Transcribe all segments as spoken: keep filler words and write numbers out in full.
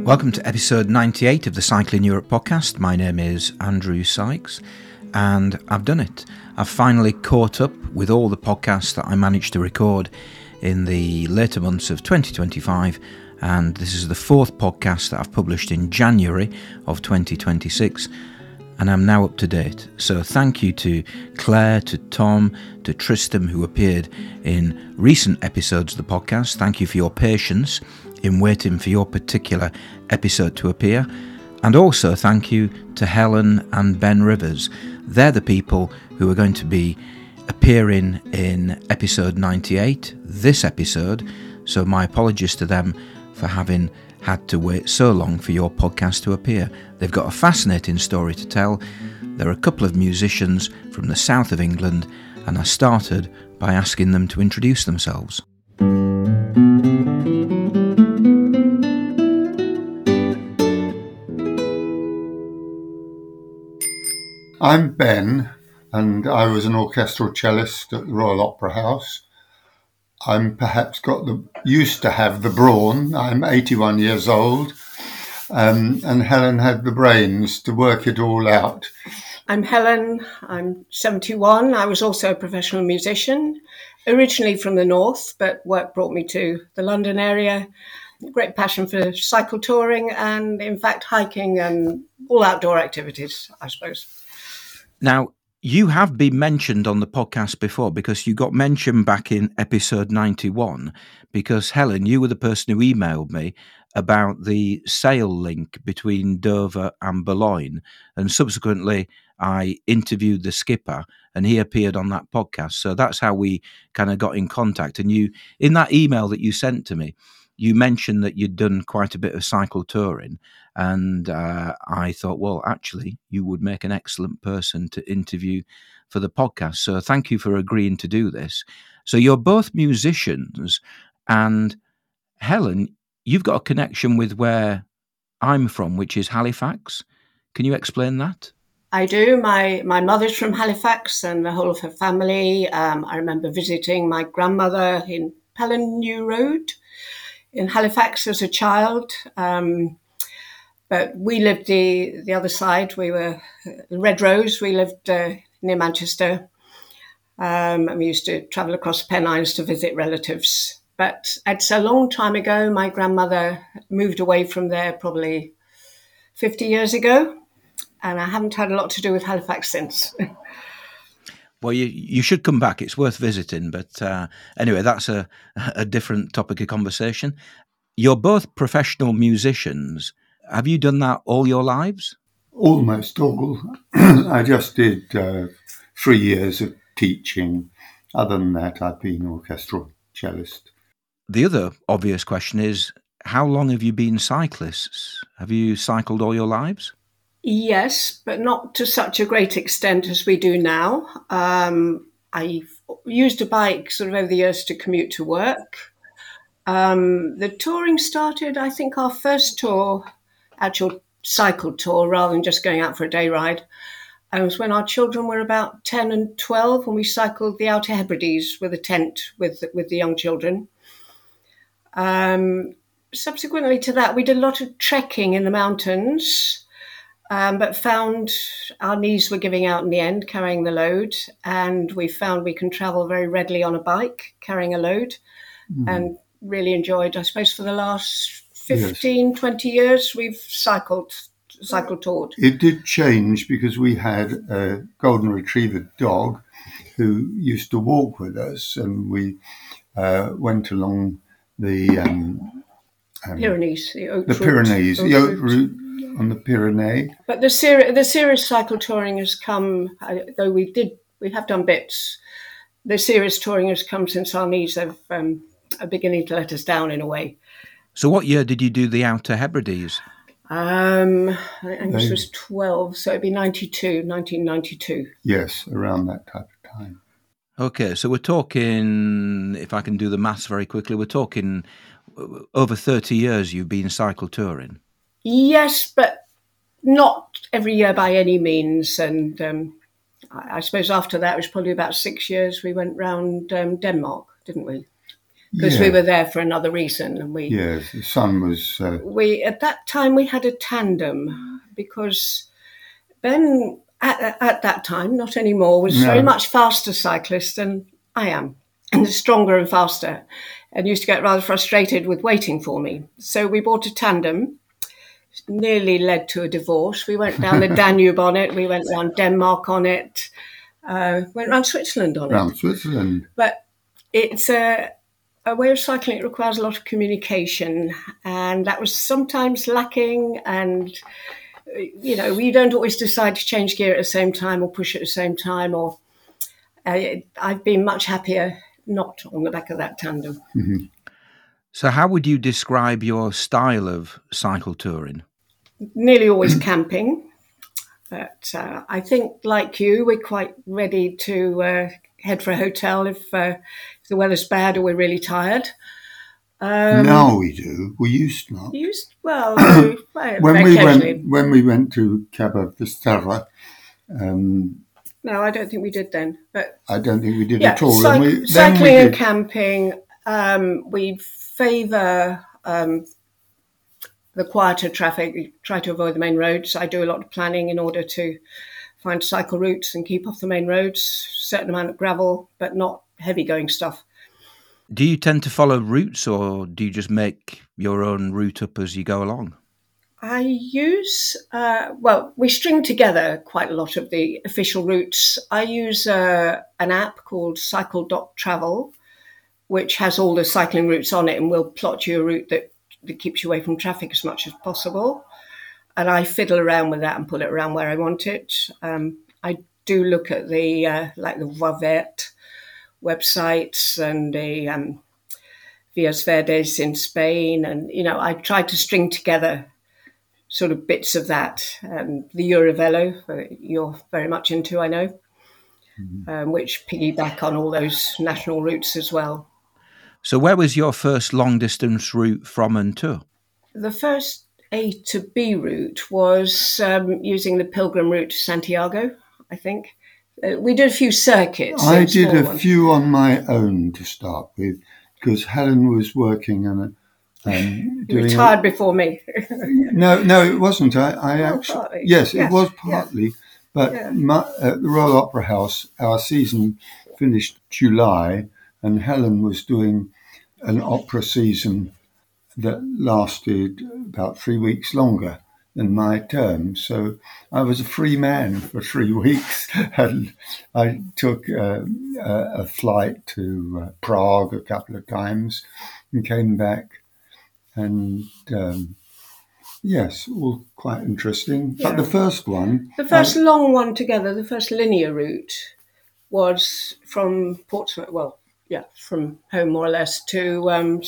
Welcome to episode ninety-eight of the Cycling Europe podcast. My name is Andrew Sykes, and I've done it. I've finally caught up with all the podcasts that I managed to record in the later months of twenty twenty-five, and this is the fourth podcast that I've published in January of twenty twenty-six, and I'm now up to date. So thank you to Claire, to Tom, to Tristan, who appeared in recent episodes of the podcast. Thank you for your patience in waiting for your particular episode to appear. And also thank you to Helen and Ben Rivers. They're the people who are going to be appearing in episode ninety-eight, this episode. So my apologies to them for having had to wait so long for your podcast to appear. They've got a fascinating story to tell. They're a couple of musicians from the south of England, and I started by asking them to introduce themselves. I'm Ben, and I was an orchestral cellist at the Royal Opera House. I'm perhaps got the used to have the brawn. I'm eighty-one years old, um, and Helen had the brains to work it all out. I'm Helen. I'm seventy-one. I was also a professional musician, originally from the north, but work brought me to the London area. Great passion for cycle touring and, in fact, hiking and all outdoor activities, I suppose. Now, you have been mentioned on the podcast before because you got mentioned back in episode ninety-one because, Helen, you were the person who emailed me about the sail link between Dover and Boulogne, and subsequently I interviewed the skipper and he appeared on that podcast. So that's how we kind of got in contact. And you, in that email that you sent to me, you mentioned that you'd done quite a bit of cycle touring, and uh, I thought, well, actually, you would make an excellent person to interview for the podcast. So thank you for agreeing to do this. So you're both musicians, and Helen, you've got a connection with where I'm from, which is Halifax. Can you explain that? I do. My my mother's from Halifax and the whole of her family. Um, I remember visiting my grandmother in Pelham Road in Halifax as a child, um, but we lived the, the other side. We were Red Rose. We lived uh, near Manchester, um, and we used to travel across the Pennines to visit relatives. But it's a long time ago. My grandmother moved away from there probably fifty years ago, and I haven't had a lot to do with Halifax since. Well, you you should come back. It's worth visiting. But uh, anyway, that's a, a different topic of conversation. You're both professional musicians. Have you done that all your lives? Almost all. I just did uh, three years of teaching. Other than that, I've been orchestral cellist. The other obvious question is, how long have you been cyclists? Have you cycled all your lives? Yes, but not to such a great extent as we do now. Um, I've used a bike sort of over the years to commute to work. Um, the touring started, I think our first tour, actual cycle tour, rather than just going out for a day ride, it was when our children were about ten and twelve, and we cycled the Outer Hebrides with a tent with, with the young children. Um, subsequently to that, we did a lot of trekking in the mountains. Um, but found our knees were giving out in the end, carrying the load. And we found we can travel very readily on a bike, carrying a load, mm. and really enjoyed, I suppose, for the last fifteen, yes. twenty years, we've cycled, cycled toured. It did change because we had a golden retriever dog who used to walk with us, and we uh, went along the um, um, Pyrenees, the oak the route, Pyrenees, oak the oak route. route. On the Pyrenees. But the serious the serious cycle touring has come, though we did we have done bits. The serious touring has come since our knees have, um, are beginning to let us down in a way. So, what year did you do the Outer Hebrides? Um, I think this was twelve, so it'd be ninety-two, nineteen ninety-two. Yes, around that type of time. Okay, so we're talking, if I can do the maths very quickly, we're talking over thirty years you've been cycle touring. Yes, but not every year by any means. And um, I, I suppose after that, it was probably about six years, we went round um, Denmark, didn't we? because Yeah. we were there for another reason. And we, Yes, the son was. Uh, we at that time we had a tandem because Ben at, at that time, not anymore, was No. very much faster cyclist than I am, and stronger and faster, and used to get rather frustrated with waiting for me. So we bought a tandem. Nearly led to a divorce. We went down the Danube on it. We went around Denmark on it. Uh, went around Switzerland on around it. Switzerland. But it's a, a way of cycling. It requires a lot of communication, and that was sometimes lacking. And you know, we don't always decide to change gear at the same time or push at the same time. Or uh, I've been much happier not on the back of that tandem. Mm-hmm. So how would you describe your style of cycle touring? Nearly always camping. But uh, I think, like you, we're quite ready to uh, head for a hotel if, uh, if the weather's bad or we're really tired. Um, now we do. We used not. Used well, we, well when very we occasionally. went when we went to Cabo Fisterra, um, No, I don't think we did then. But I don't think we did yeah, at all. cyc- and we, then cycling we and did, camping. Um, we favour um, the quieter traffic. We try to avoid the main roads. I do a lot of planning in order to find cycle routes and keep off the main roads. Certain amount of gravel, but not heavy going stuff. Do you tend to follow routes, or do you just make your own route up as you go along? I use, uh, well, we string together quite a lot of the official routes. I use uh, an app called cycle dot travel, which has all the cycling routes on it and will plot you a route that, that keeps you away from traffic as much as possible. And I fiddle around with that and put it around where I want it. Um, I do look at the, uh, like the Voie Verte websites and the um, Vias Verdes in Spain. And, you know, I try to string together sort of bits of that. And the Eurovelo, uh, you're very much into, I know, mm-hmm. um, which piggyback on all those national routes as well. So where was your first long-distance route from and to? The first A to B route was um, using the pilgrim route to Santiago, I think. Uh, we did a few circuits. I did a one. few on my own to start with, because Helen was working on a Um, you retired a, before me. no, no, it wasn't. I, I oh, actually, partly. yes, yes, it was partly. yes. But yeah. my, at the Royal Opera House, our season finished July, and Helen was doing an opera season that lasted about three weeks longer than my term. So I was a free man for three weeks, and I took uh, a, a flight to uh, Prague a couple of times and came back. And um, yes, all quite interesting. Yeah. But the first one... The first I, long one together, the first linear route, was from Portsmouth, well, yeah, from home more or less, to um,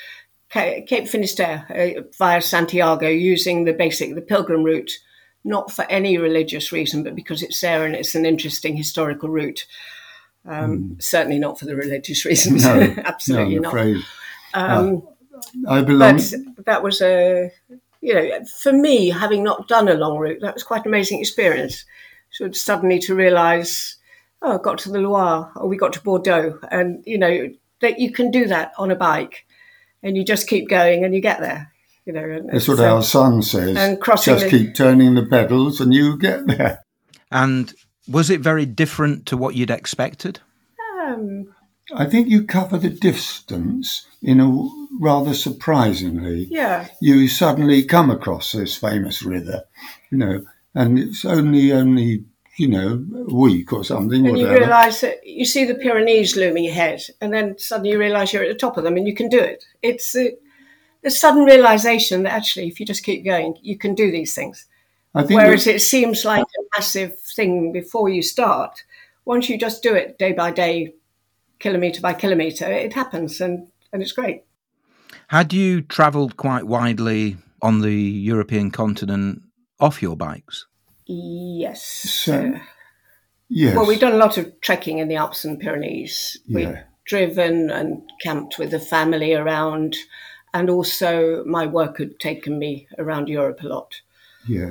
Cape Finisterre uh, via Santiago, using the basic, the pilgrim route, not for any religious reason, but because it's there and it's an interesting historical route. Um, mm. Certainly not for the religious reasons. No, Absolutely no, I'm not. afraid. Um, uh, I belong. But that was a, you know, for me, having not done a long route, that was quite an amazing experience. So suddenly to realise, oh, I got to the Loire, or we got to Bordeaux, and you know that you can do that on a bike, and you just keep going and you get there. You know, and that's what our son says. And crossing just the, keep turning the pedals, and you get there. And was it very different to what you'd expected? Um, I think you cover the distance in a rather surprisingly. Yeah. You suddenly come across this famous river, you know, and it's only, only you know, a week or something. And whatever. you realise that you see the Pyrenees looming ahead, and then suddenly you realise you're at the top of them and you can do it. It's a, a sudden realisation that actually, if you just keep going, you can do these things. I think Whereas that, it seems like a massive thing before you start. Once you just do it day by day, kilometre by kilometre, it happens, and, and it's great. Had you travelled quite widely on the European continent off your bikes? Yes. So, uh, yes. Well, we've done a lot of trekking in the Alps and Pyrenees. Yeah. We've driven and camped with the family around, and also my work had taken me around Europe a lot. Yes.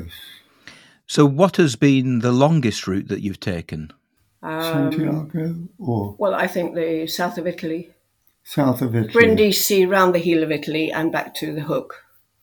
So what has been the longest route that you've taken? Um, Santiago or? Well, I think the south of Italy. South of Italy. Brindisi, round the heel of Italy and back to the Hook,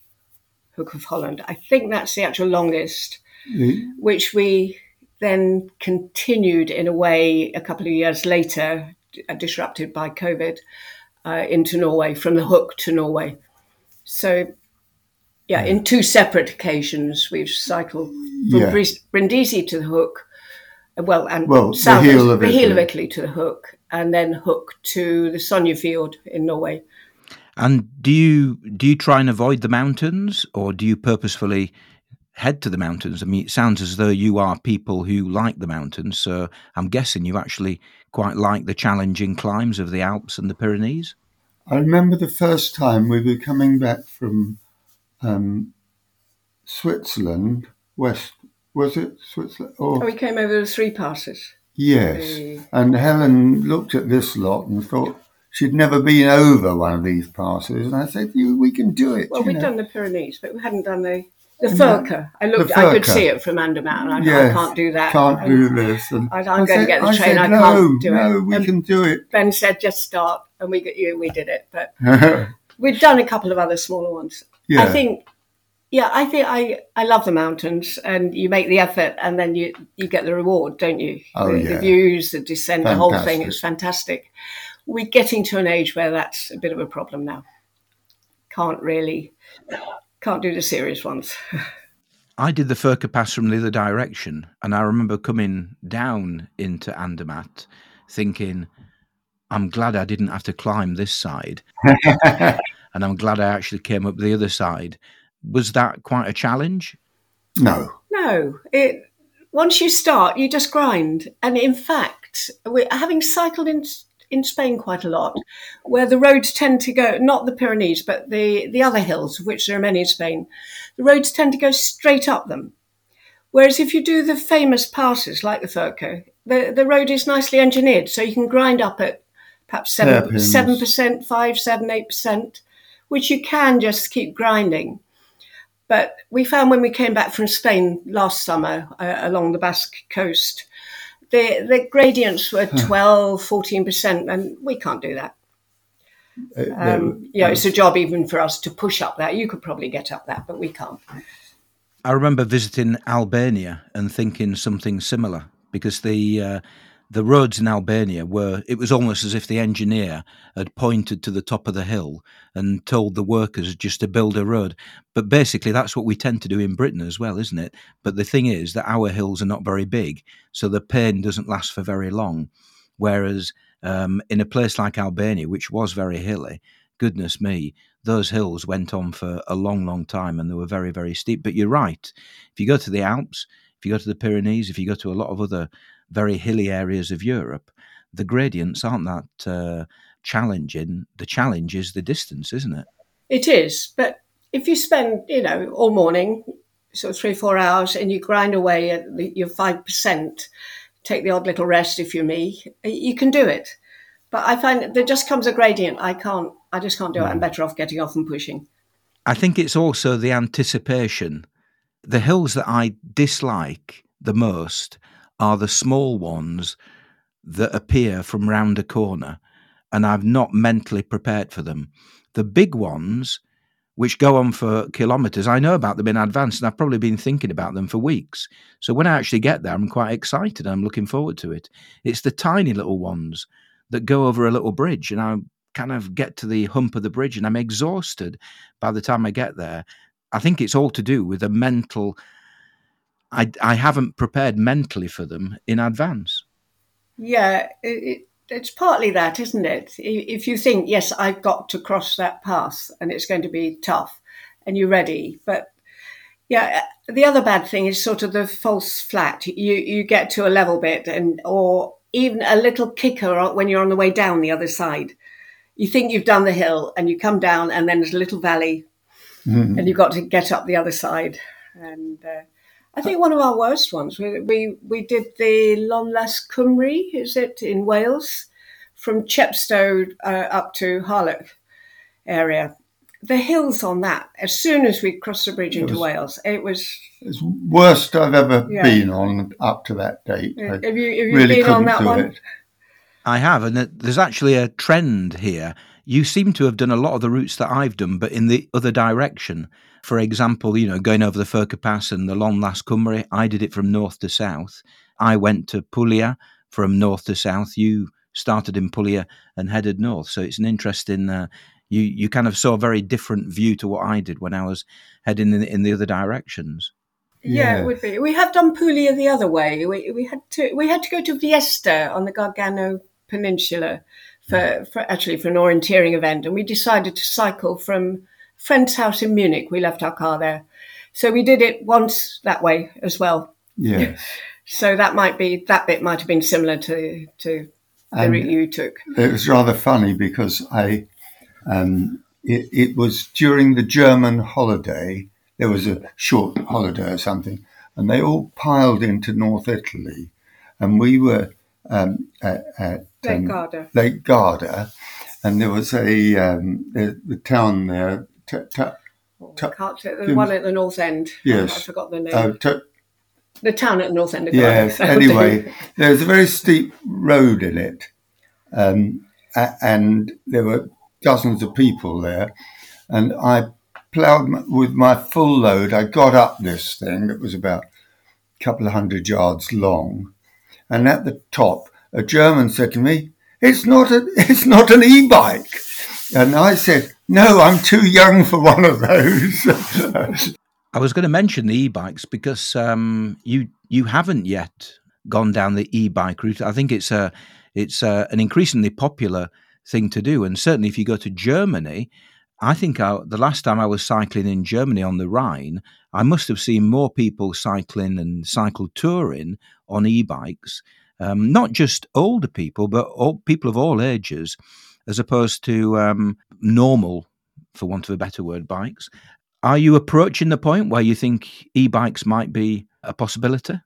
Hook of Holland. I think that's the actual longest, The, which we then continued in a way a couple of years later, disrupted by COVID, uh, into Norway, from the Hook to Norway. So, yeah, in two separate occasions, we've cycled from Yeah. Brindisi to the Hook, well, and Well, the south heel of the heel of Italy. Italy to the Hook, and then Hook to the Sognefjord in Norway. And do you do you try and avoid the mountains, or do you purposefully head to the mountains? I mean, it sounds as though you are people who like the mountains, so I'm guessing you actually quite like the challenging climbs of the Alps and the Pyrenees. I remember the first time we were coming back from um, Switzerland, west, was it Switzerland? Or, Oh, we came over the three passes. yes. The- And Helen looked at this lot and thought she'd never been over one of these passes. And I said, you, we can do it. Well, you we'd know. done the Pyrenees, but we hadn't done the the No, Furka. I looked, the I could Furka. see it from Andermatt, and I, Yes, I can't do that. Can't And do this. And I- I'm I going to said- get the I train, said, I no, can't do no, it. we And can do it. Ben said, just start, and we got you. We did it, but we'd done a couple of other smaller ones. Yeah. I think, yeah, I think I, I love the mountains, and you make the effort, and then you, you get the reward, don't you? Oh, the, yeah. the views, the descent, the whole thing Fantastic. is fantastic. We're getting to an age where that's a bit of a problem now. Can't really, can't do the serious ones. I did the Furka Pass from the other direction, and I remember coming down into Andermatt thinking, I'm glad I didn't have to climb this side, and I'm glad I actually came up the other side. Was that quite a challenge? No. No, it. Once you start, you just grind. And in fact, we're having cycled in in Spain quite a lot, where the roads tend to go, not the Pyrenees, but the, the other hills, of which there are many in Spain, the roads tend to go straight up them. Whereas if you do the famous passes like the Furka, the, the road is nicely engineered, so you can grind up at perhaps seven, Hairpins. seven percent, five, seven, eight percent, which you can just keep grinding. But we found when we came back from Spain last summer uh, along the Basque coast, the, the gradients were twelve, fourteen percent, and we can't do that. It- Um, you know, it's a job even for us to push up that. You could probably get up that, but we can't. I remember visiting Albania and thinking something similar, because the uh, the roads in Albania were, it was almost as if the engineer had pointed to the top of the hill and told the workers just to build a road. But basically that's what we tend to do in Britain as well, isn't it? But the thing is that our hills are not very big, so the pain doesn't last for very long. Whereas um, in a place like Albania, which was very hilly, goodness me, those hills went on for a long, long time, and they were very, very steep. But you're right. If you go to the Alps, if you go to the Pyrenees, if you go to a lot of other very hilly areas of Europe, the gradients aren't that uh, challenging. The challenge is the distance, isn't it? It is, but if you spend, you know, all morning, sort of three, four hours, and you grind away at the, your five percent, take the odd little rest if you're me, you can do it. But I find that there just comes a gradient. I can't, I just can't do it. I'm better off getting off and pushing. I think it's also the anticipation. The hills that I dislike the most are the small ones that appear from round a corner, and I've not mentally prepared for them. The big ones, which go on for kilometres, I know about them in advance, and I've probably been thinking about them for weeks. So when I actually get there, I'm quite excited. I'm looking forward to it. It's the tiny little ones that go over a little bridge, and I kind of get to the hump of the bridge, and I'm exhausted by the time I get there. I think it's all to do with a mental... I, I haven't prepared mentally for them in advance. Yeah, it, it, it's partly that, isn't it? If you think, yes, I've got to cross that path and it's going to be tough, and you're ready. But yeah, the other bad thing is sort of the false flat. You you get to a level bit, and or even a little kicker when you're on the way down the other side. You think you've done the hill, and you come down, and then there's a little valley, Mhm. and you've got to get up the other side. And uh, I think one of our worst ones, we we, we did the Llanlas Cymru, is it, in Wales, from Chepstow uh, up to Harlech area. The hills on that, as soon as we crossed the bridge into was- Wales, it was... It's the worst I've ever Yeah. been on up to that date. I Have you, have you really been on couldn't that do one? it. I have, and there's actually a trend here you seem to have done a lot of the routes that I've done, but in the other direction. For example, you know, going over the Furka Pass and the Long Las Cumbre, I did it from north to south. I went to Puglia from north to south. You started in Puglia and headed north. So it's an interesting, uh, you, you kind of saw a very different view to what I did when I was heading in, in the other directions. Yeah, yeah, it would be. We have done Puglia the other way. We we had to we had to go to Viesta on the Gargano Peninsula for, for actually for an orienteering event, and we decided to cycle from a friend's house in Munich. We left our car there, so we did it once that way as well. Yeah. So that might be that bit might have been similar to to the route you took. It was rather funny because I um, it, it was during the German holiday. There was a short holiday or something, and they all piled into North Italy, and we were um, at, at Lake um, Garda. Lake Garda, and there was a um, the, the town there. T- t- t- can't say, the one at the north end. Yes, I forgot the name. Uh, t- the town at the north end of Yes. Garda. Anyway, there's a very steep road in it, um, a- and there were dozens of people there, and I ploughed with my full load. I got up this thing that was about a couple of hundred yards long, and at the top, a German said to me, "It's not a, it's not an e-bike," and I said, "No, I'm too young for one of those." I was going to mention the e-bikes because um, you you haven't yet gone down the e-bike route. I think it's a it's a, an increasingly popular thing to do, and certainly if you go to Germany. I think I, the last time I was cycling in Germany on the Rhine, I must have seen more people cycling and cycle touring on e-bikes, um, not just older people, but all, people of all ages, as opposed to um, normal, for want of a better word, bikes. Are you approaching the point where you think e-bikes might be a possibility?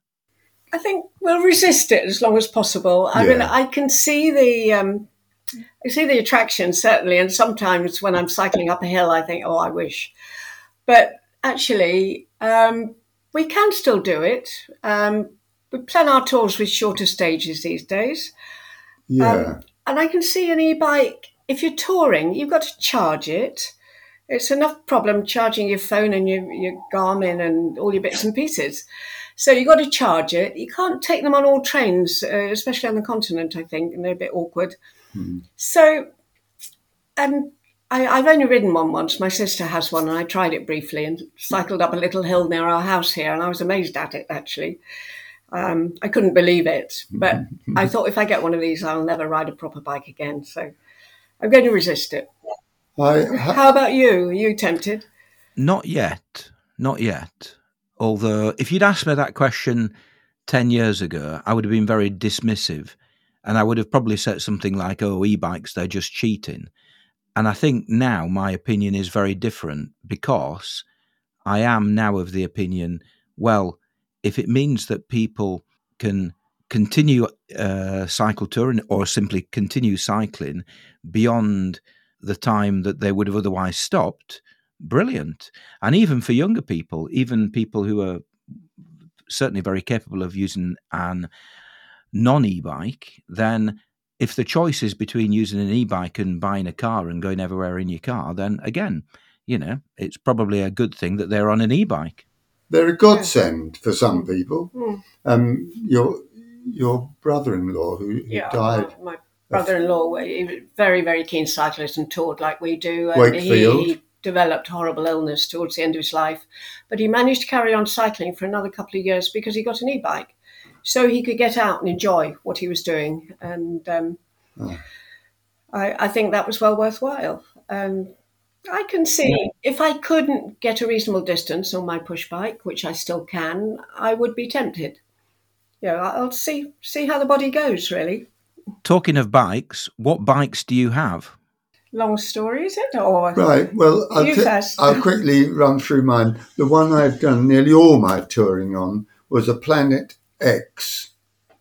I think we'll resist it as long as possible. I yeah. mean, I can see the... Um, I see the attraction, certainly, and sometimes when I'm cycling up a hill, I think, oh, I wish. But actually, um, we can still do it. Um, we plan our tours with shorter stages these days. Yeah. Um, and I can see an e-bike, if you're touring, you've got to charge it. It's enough problem charging your phone and your, your Garmin and all your bits and pieces. So you've got to charge it. You can't take them on all trains, uh, especially on the continent, I think, and they're a bit awkward. Hmm. So, and I, I've only ridden one once. My sister has one, and I tried it briefly and cycled up a little hill near our house here, and I was amazed at it, actually. Um, I couldn't believe it, but I thought if I get one of these, I'll never ride a proper bike again. So I'm going to resist it. I, ha- How about you? Are you tempted? Not yet. Not yet. Although, if you'd asked me that question ten years ago, I would have been very dismissive. And I would have probably said something like, oh, e-bikes, they're just cheating. And I think now my opinion is very different because I am now of the opinion, well, if it means that people can continue uh, cycle touring or simply continue cycling beyond the time that they would have otherwise stopped, brilliant. And even for younger people, even people who are certainly very capable of using an non-e-bike, then if the choice is between using an e-bike and buying a car and going everywhere in your car, then again, you know, it's probably a good thing that they're on an e-bike. They're a godsend for some people. Mm. Um, your your brother-in-law who, who yeah, died. My brother-in-law, he was a very, very keen cyclist and toured like we do. And Wakefield. He, he developed horrible illness towards the end of his life, but he managed to carry on cycling for another couple of years because he got an e-bike. So he could get out and enjoy what he was doing. And um, oh. I, I think that was well worthwhile. Um, I can see yeah. if I couldn't get a reasonable distance on my push bike, which I still can, I would be tempted. Yeah, you know, I'll see see how the body goes, really. Talking of bikes, what bikes do you have? Long story, is it? Or right, well, I'll, t- I'll quickly run through mine. The one I've done nearly all my touring on was a Planet X,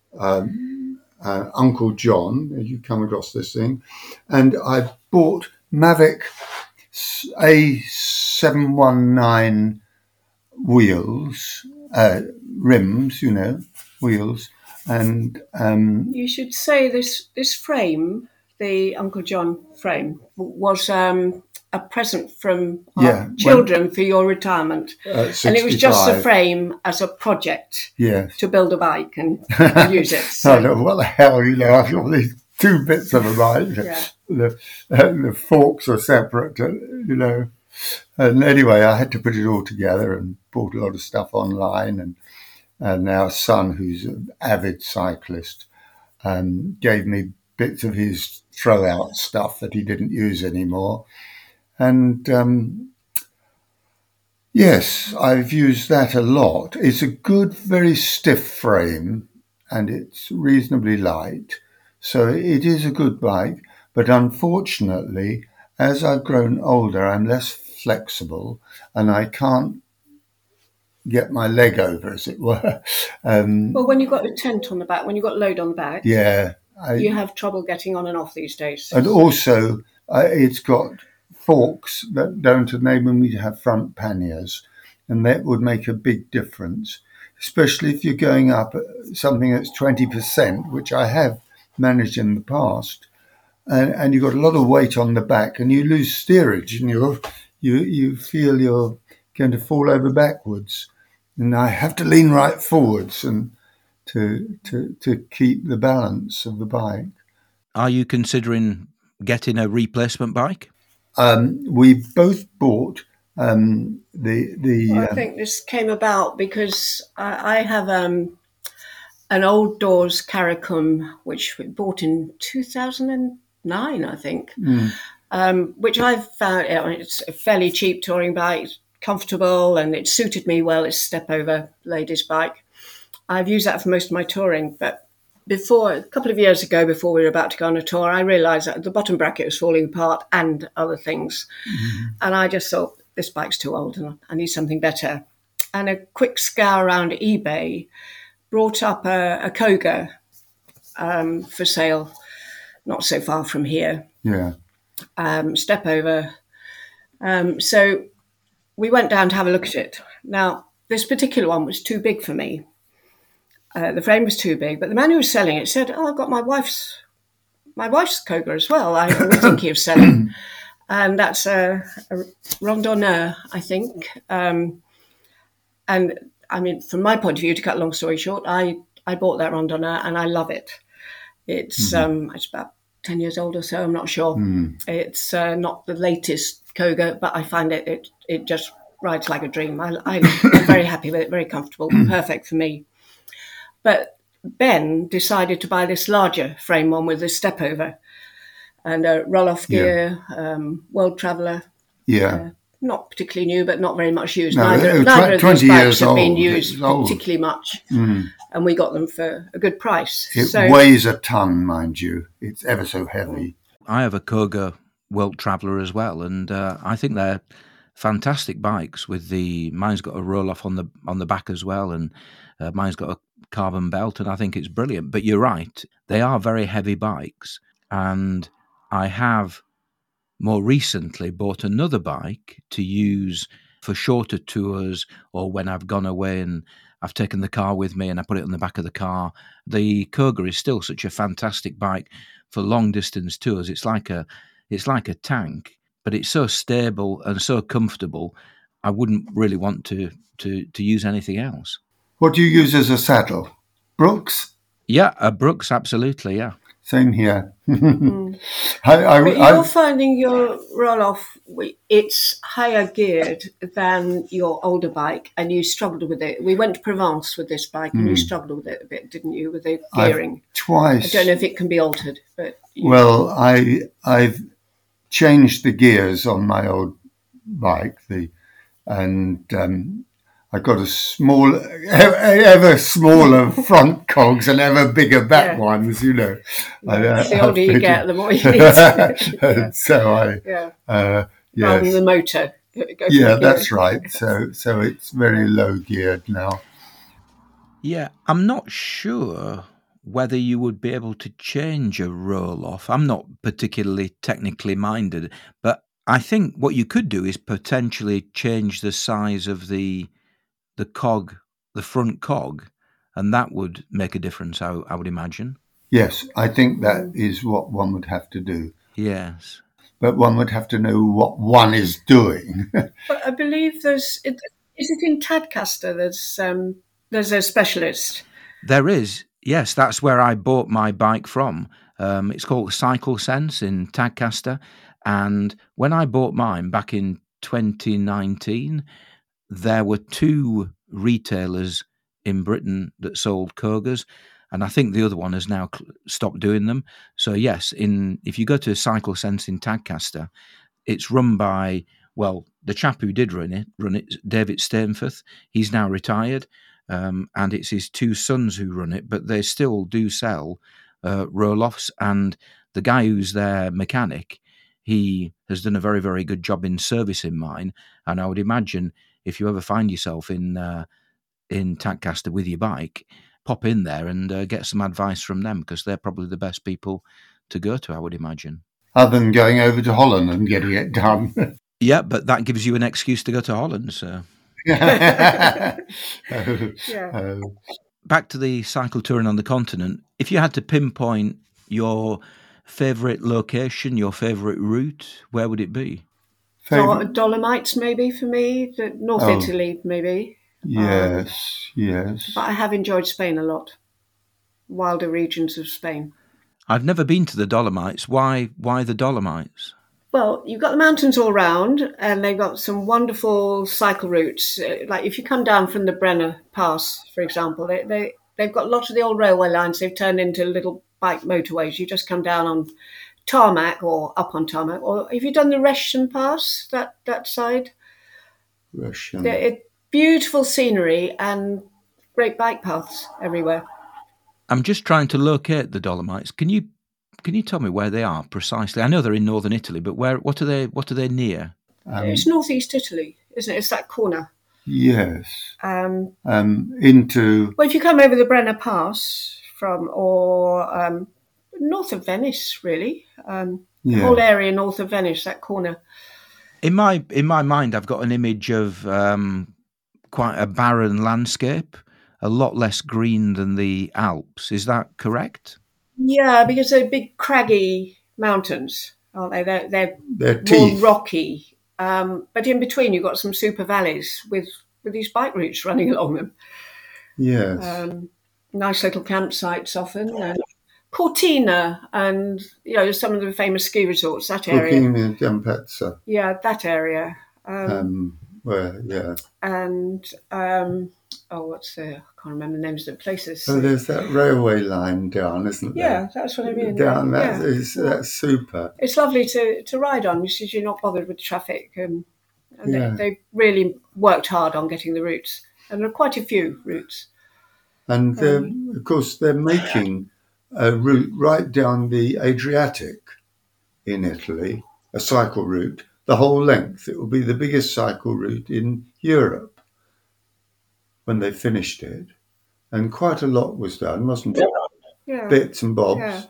um, uh, Uncle John, you come across this thing, and I bought Mavic A seven one nine wheels, uh, rims, you know, wheels, and... Um, you should say this, this frame the Uncle John frame was um, a present from our Yeah, children when- for your retirement. At And it was just the sixty-five. frame as a project Yes. to build a bike and, and use it. I So, don't know what the hell, you know, I've got these two bits of a bike. Yeah. The, uh, the forks are separate, uh, you know. And anyway, I had to put it all together and bought a lot of stuff online. And, and our son, who's an avid cyclist, um, gave me bits of his throw-out stuff that he didn't use anymore. And um, yes, I've used that a lot. It's a good, very stiff frame, and it's reasonably light. So it is a good bike. But unfortunately, as I've grown older, I'm less flexible, and I can't get my leg over, as it were. Um, well, when you've got a tent on the back, when you've got load on the back, yeah. I, you have trouble getting on and off these days. And also, uh, it's got forks that don't enable me to have front panniers, and that would make a big difference, especially if you're going up something that's twenty percent, which I have managed in the past, and, and you've got a lot of weight on the back, and you lose steerage, and you you you feel you're going to fall over backwards, and I have to lean right forwards and to to to keep the balance of the bike. Are you considering getting a replacement bike? Um, we both bought um, the the. Well, I um, think this came about because I, I have um, an old doors Caricom, which we bought in two thousand nine, I think, mm, um, which I've found you know, it's a fairly cheap touring bike, comfortable, and it suited me well. It's a step over ladies' bike. I've used that for most of my touring, but before a couple of years ago, before we were about to go on a tour, I realised that the bottom bracket was falling apart and other things. mm-hmm. And I just thought, this bike's too old and I need something better. And a quick scour around eBay brought up a, a Koga um, for sale, not so far from here, Yeah. um, step over. Um, so we went down to have a look at it. Now, this particular one was too big for me. Uh, the frame was too big, but the man who was selling it said, "Oh, I've got my wife's my wife's Koga as well. I was thinking of selling." And that's a, a randonneur, I think. Um, and I mean, from my point of view, to cut a long story short, I, I bought that randonneur and I love it. It's mm-hmm. um, it's about ten years old or so, I'm not sure. Mm. It's uh, not the latest Koga, but I find it it, it just rides like a dream. I, I'm very happy with it, very comfortable, perfect for me. But Ben decided to buy this larger frame one with a step over and a roll-off gear, yeah. um, World Traveller. Yeah. Uh, not particularly new, but not very much used. No, neither tw- neither of twenty these bikes years have old. been used Old. particularly much. Mm. And we got them for a good price. It so, weighs a ton, mind you. It's ever so heavy. I have a Koga World Traveller as well, and uh, I think they're fantastic bikes. With the mine's got a roll off on the on the back as well, and uh, mine's got a carbon belt, and I think it's brilliant. But you're right, they are very heavy bikes, and I have more recently bought another bike to use for shorter tours, or when I've gone away and I've taken the car with me and I put it on the back of the car. The Koga is still such a fantastic bike for long distance tours. It's like a it's like a tank, but it's so stable and so comfortable. I wouldn't really want to to to use anything else. What do you use as a saddle? Brooks? Yeah, a Brooks, absolutely, yeah. Same here. mm. I, I, but I, you're finding your roll-off, it's higher geared than your older bike, and you struggled with it. We went to Provence with this bike, and mm. you struggled with it a bit, didn't you, with the gearing? I've twice. I don't know if it can be altered. but you... Well, I, I've changed the gears on my old bike, the and... Um, I got a small, ever smaller front cogs and ever bigger back yeah. ones, you know. Yeah. I, uh, the older you get, the more you need. yeah. So I, yeah. uh, yes. Rather than the motor. Yeah, that's right. So, so it's very low geared now. Yeah, I'm not sure whether you would be able to change a roll off. I'm not particularly technically minded, but I think what you could do is potentially change the size of the the cog, the front cog, and that would make a difference, I, I would imagine. Yes, I think that is what one would have to do. Yes. But one would have to know what one is doing. But I believe there's, it, is it in Tadcaster? There's um, there's a specialist. There is. Yes, that's where I bought my bike from. Um, it's called Cycle Sense in Tadcaster. And when I bought mine back in twenty nineteen, there were two retailers in Britain that sold Kogas, and I think the other one has now cl- stopped doing them. So yes, in if you go to Cycle Sense in Tadcaster, it's run by, well, the chap who did run it, run it, David Stainforth. He's now retired, um, and it's his two sons who run it, but they still do sell uh, roll-offs, and the guy who's their mechanic, he has done a very, very good job in servicing mine, and I would imagine if you ever find yourself in uh, in Tadcaster with your bike, pop in there and uh, get some advice from them, because they're probably the best people to go to, I would imagine. Other than going over to Holland and getting it done. Yeah, but that gives you an excuse to go to Holland. So, oh, Yeah. oh. back to the cycle touring on the continent. If you had to pinpoint your favourite location, your favourite route, where would it be? Dol- Favourite- Dolomites, maybe for me. The North Oh. Italy, maybe. Yes, yes. But I have enjoyed Spain a lot. Wilder regions of Spain. I've never been to the Dolomites. Why? Why the Dolomites? Well, you've got the mountains all round, and they've got some wonderful cycle routes. Uh, Like if you come down from the Brenner Pass, for example, they, they, they've got a lot of the old railway lines. They've turned into little bike motorways. You just come down on tarmac or up on tarmac. Or have you done the Reschen Pass, that, that side? Russian. They're- it, beautiful scenery and great bike paths everywhere. I'm just trying to locate the Dolomites. Can you can you tell me where they are precisely? I know they're in northern Italy, but where? What are they? What are they near? Um, It's northeast Italy, isn't it? It's that corner. yes. Um, Um, into well, if you come over the Brenner Pass from, or um, north of Venice, really, um, the yeah. whole area north of Venice, that corner. In my in my mind, I've got an image of um, quite a barren landscape, a lot less green than the Alps. Is that correct? Yeah, because they're big craggy mountains, aren't they? They're, they're Their more teeth. rocky. Um, but in between, you've got some super valleys with, with these bike routes running along them. Yes. Um, nice little campsites often. And Cortina and, you know, some of the famous ski resorts, that area. Cortina D'Ampezzo. Yeah, that area. Um, Um, where, yeah. and, um, oh, what's the, I can't remember the names of the places. Oh, there's that railway line down, isn't there? Yeah, that's what I mean. Down, yeah. that is, that's super. It's lovely to, to ride on because you're not bothered with traffic. Um, and Yeah. they, they really worked hard on getting the routes. And there are quite a few routes. And um, of course, they're making a route right down the Adriatic in Italy, a cycle route, the whole length. It will be the biggest cycle route in Europe when they finished it. And quite a lot was done, wasn't it? Yeah. Bits and bobs. Yeah.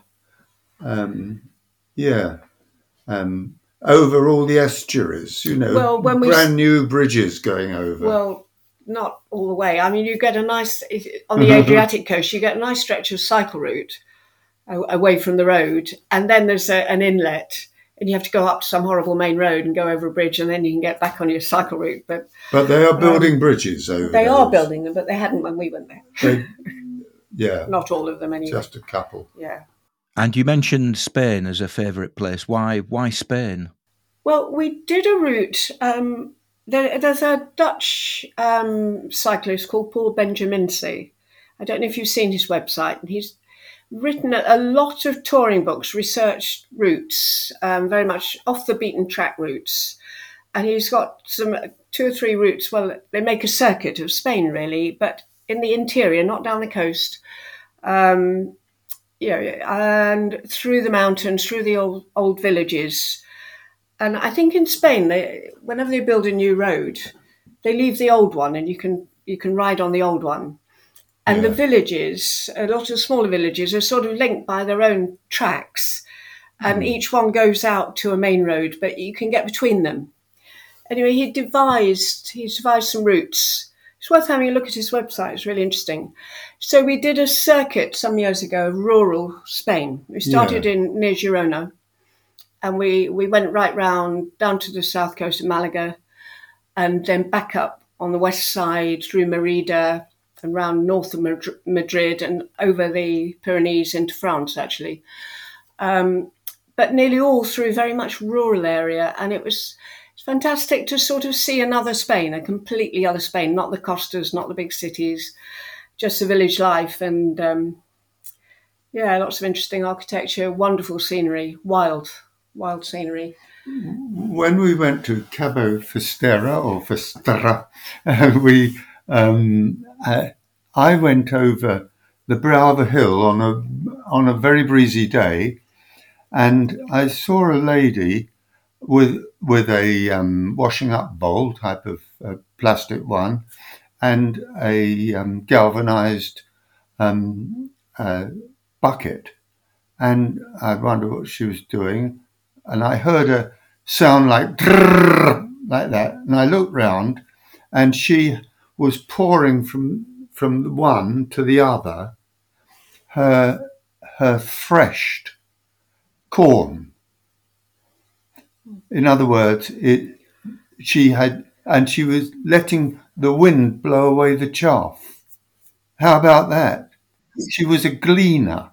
Um, yeah. Um, over all the estuaries, you know, Well, when we brand new bridges going over. Well, not all the way. I mean, you get a nice, on the Adriatic coast, you get a nice stretch of cycle route away from the road. And then there's a, an inlet and you have to go up some horrible main road and go over a bridge and then you can get back on your cycle route. But but they are building um, bridges over They those. are building them, but they hadn't when we went there. They, yeah. Not all of them anyway. Just a couple. Yeah. And you mentioned Spain as a favourite place. Why Why Spain? Well, we did a route. Um, there, there's a Dutch um, cyclist called Paul Benjaminse. I don't know if you've seen his website. And he's written a, a lot of touring books, researched routes, um, very much off the beaten track routes. And he's got some two or three routes. Well, they make a circuit of Spain, really, but in the interior, not down the coast. Um, you know, and through the mountains, through the old old villages. And I think in Spain, they, whenever they build a new road, they leave the old one, and you can you can ride on the old one. And Yeah. the villages, a lot of smaller villages, are sort of linked by their own tracks, and each one goes out to a main road, but you can get between them. Anyway, he devised he devised some routes It's worth having a look at his website. It's really interesting. So we did a circuit some years ago of rural Spain. We started Yeah. in near Girona, and we, we went right round down to the south coast of Malaga, and then back up on the west side through Merida and round north of Madrid and over the Pyrenees into France, actually. Um, but nearly all through very much rural area, and it was it's fantastic to sort of see another Spain, a completely other Spain, not the costas, not the big cities, just the village life, and um, yeah, lots of interesting architecture, wonderful scenery, wild, wild scenery. When we went to Cabo Fistera or Fistera, uh, we um, uh, I went over the brow of a hill on a on a very breezy day, and I saw a lady with with a um, washing up bowl type of uh, plastic one, and a um, galvanized um, uh, bucket, and I wondered what she was doing, and I heard a sound like drrrr, like that, and I looked round, and she was pouring from from the one to the other her her threshed corn. In other words, it she had, and she was letting the wind blow away the chaff. How about that? She was a gleaner.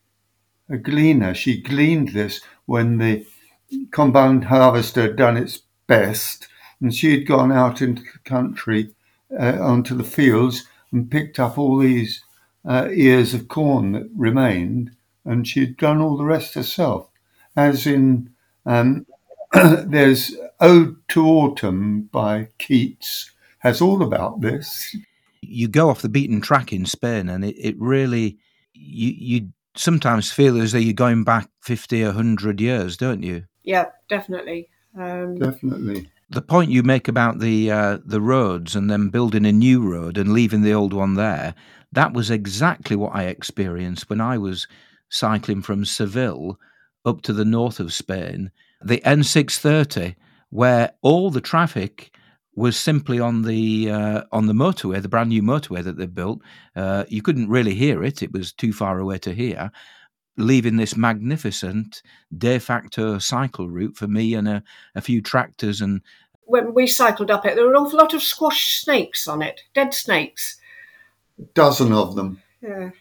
A gleaner. She gleaned this when the combined harvester had done its best, and she had gone out into the country, uh, onto the fields, and picked up all these uh, ears of corn that remained, and she'd done all the rest herself. As in, um, there's Ode to Autumn by Keats, has all about this. You go off the beaten track in Spain, and it, it really, you, you sometimes feel as though you're going back fifty, one hundred years, don't you? Yeah, definitely. Um, Definitely. The point you make about the uh, the roads and then building a new road and leaving the old one there, that was exactly what I experienced when I was cycling from Seville up to the north of Spain, the N six thirty, where all the traffic was simply on the uh, on the motorway, the brand new motorway that they built. Uh, you couldn't really hear it; it was too far away to hear. Leaving this magnificent de facto cycle route for me and a, a few tractors. And when we cycled up it, there were an awful lot of squash snakes on it, dead snakes. A dozen of them. Yeah.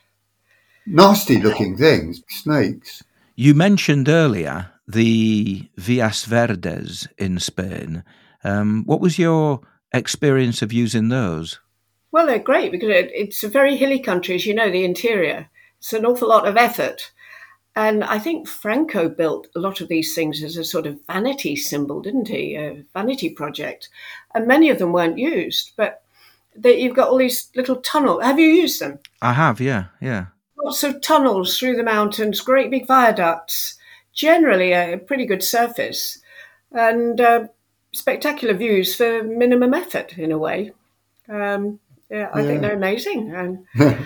Nasty looking things, snakes. You mentioned earlier the Villas Verdes in Spain. Um, what was your experience of using those? Well, they're great because it, it's a very hilly country, as you know, the interior. It's an awful lot of effort. And I think Franco built a lot of these things as a sort of vanity symbol, didn't he? A vanity project. And many of them weren't used, but they, you've got all these little tunnels. Have you used them? I have, yeah, yeah. Lots of tunnels through the mountains, great big viaducts, generally a pretty good surface, and uh, spectacular views for minimum effort in a way. Um, yeah, I Yeah. think they're amazing. And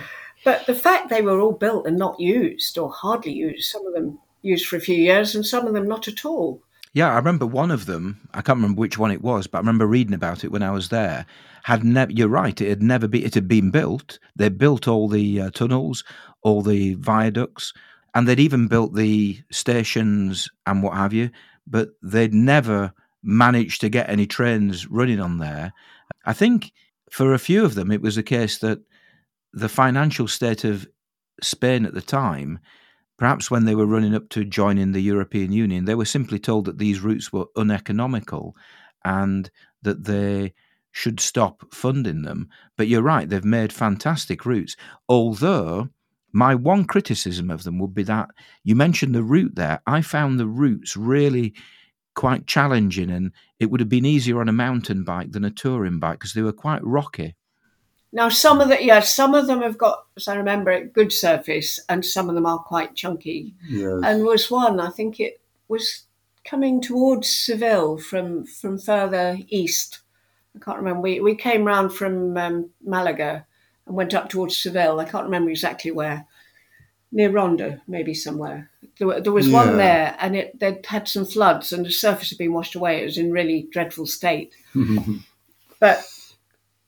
but the fact they were all built and not used, or hardly used, some of them used for a few years and some of them not at all. Yeah, I remember one of them, I can't remember which one it was, but I remember reading about it when I was there, had never, you're right, it had never been, it had been built. They built all the uh, tunnels, all the viaducts, and they'd even built the stations and what have you, but they'd never managed to get any trains running on there. I think for a few of them, it was a case that the financial state of Spain at the time, perhaps when they were running up to joining the European Union, they were simply told that these routes were uneconomical and that they should stop funding them. But you're right, they've made fantastic routes. Although my one criticism of them would be that you mentioned the route there. I found the routes really quite challenging, and it would have been easier on a mountain bike than a touring bike because they were quite rocky. Now, some of the yeah, some of them have got, as I remember it, good surface, and some of them are quite chunky. Yes. And was one, I think it was coming towards Seville from from further east. I can't remember. We we came round from um, Malaga and went up towards Seville. I can't remember exactly where. Near Ronda, maybe somewhere. There, there was Yeah. one there, and it they'd had some floods, and the surface had been washed away. It was in really dreadful state. But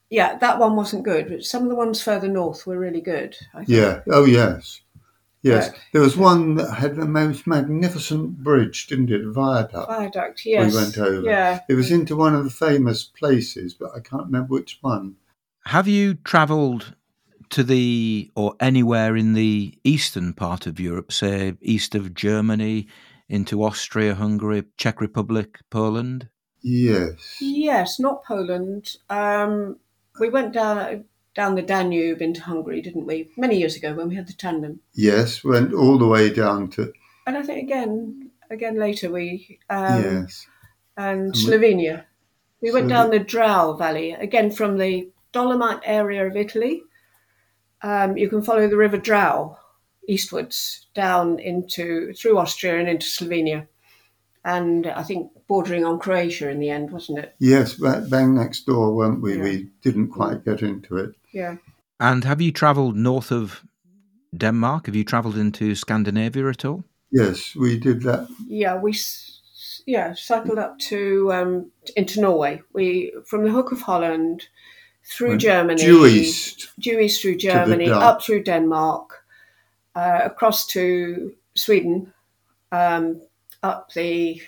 Yeah, that one wasn't good, but some of the ones further north were really good, I think. Yeah. Oh, yes. Yes. But, There was one that had the most magnificent bridge, didn't it? A viaduct. Viaduct, yes. We went over. Yeah. It was into one of the famous places, but I can't remember which one. Have you travelled to the, or anywhere in the eastern part of Europe, say east of Germany, into Austria, Hungary, Czech Republic, Poland? Yes. Yes, not Poland. Um, we went down down the Danube into Hungary, didn't we? Many years ago when we had the tandem. Yes, went all the way down to... And I think again, again later we... Um, yes. And, And we- Slovenia. We went Slove- down the Drau Valley, again from the Dolomite area of Italy. Um, you can follow the River Drau eastwards down into through Austria and into Slovenia. And I think bordering on Croatia in the end, wasn't it? Yes, ba- bang next door, weren't we? Yeah. We didn't quite get into it. Yeah. And have you travelled north of Denmark? Have you travelled into Scandinavia at all? Yes, we did that. Yeah, we s- yeah cycled up to um, into Norway. We from the Hook of Holland through Went Germany, due east. due east through Germany, Dun- up through Denmark, uh, across to Sweden, um, up the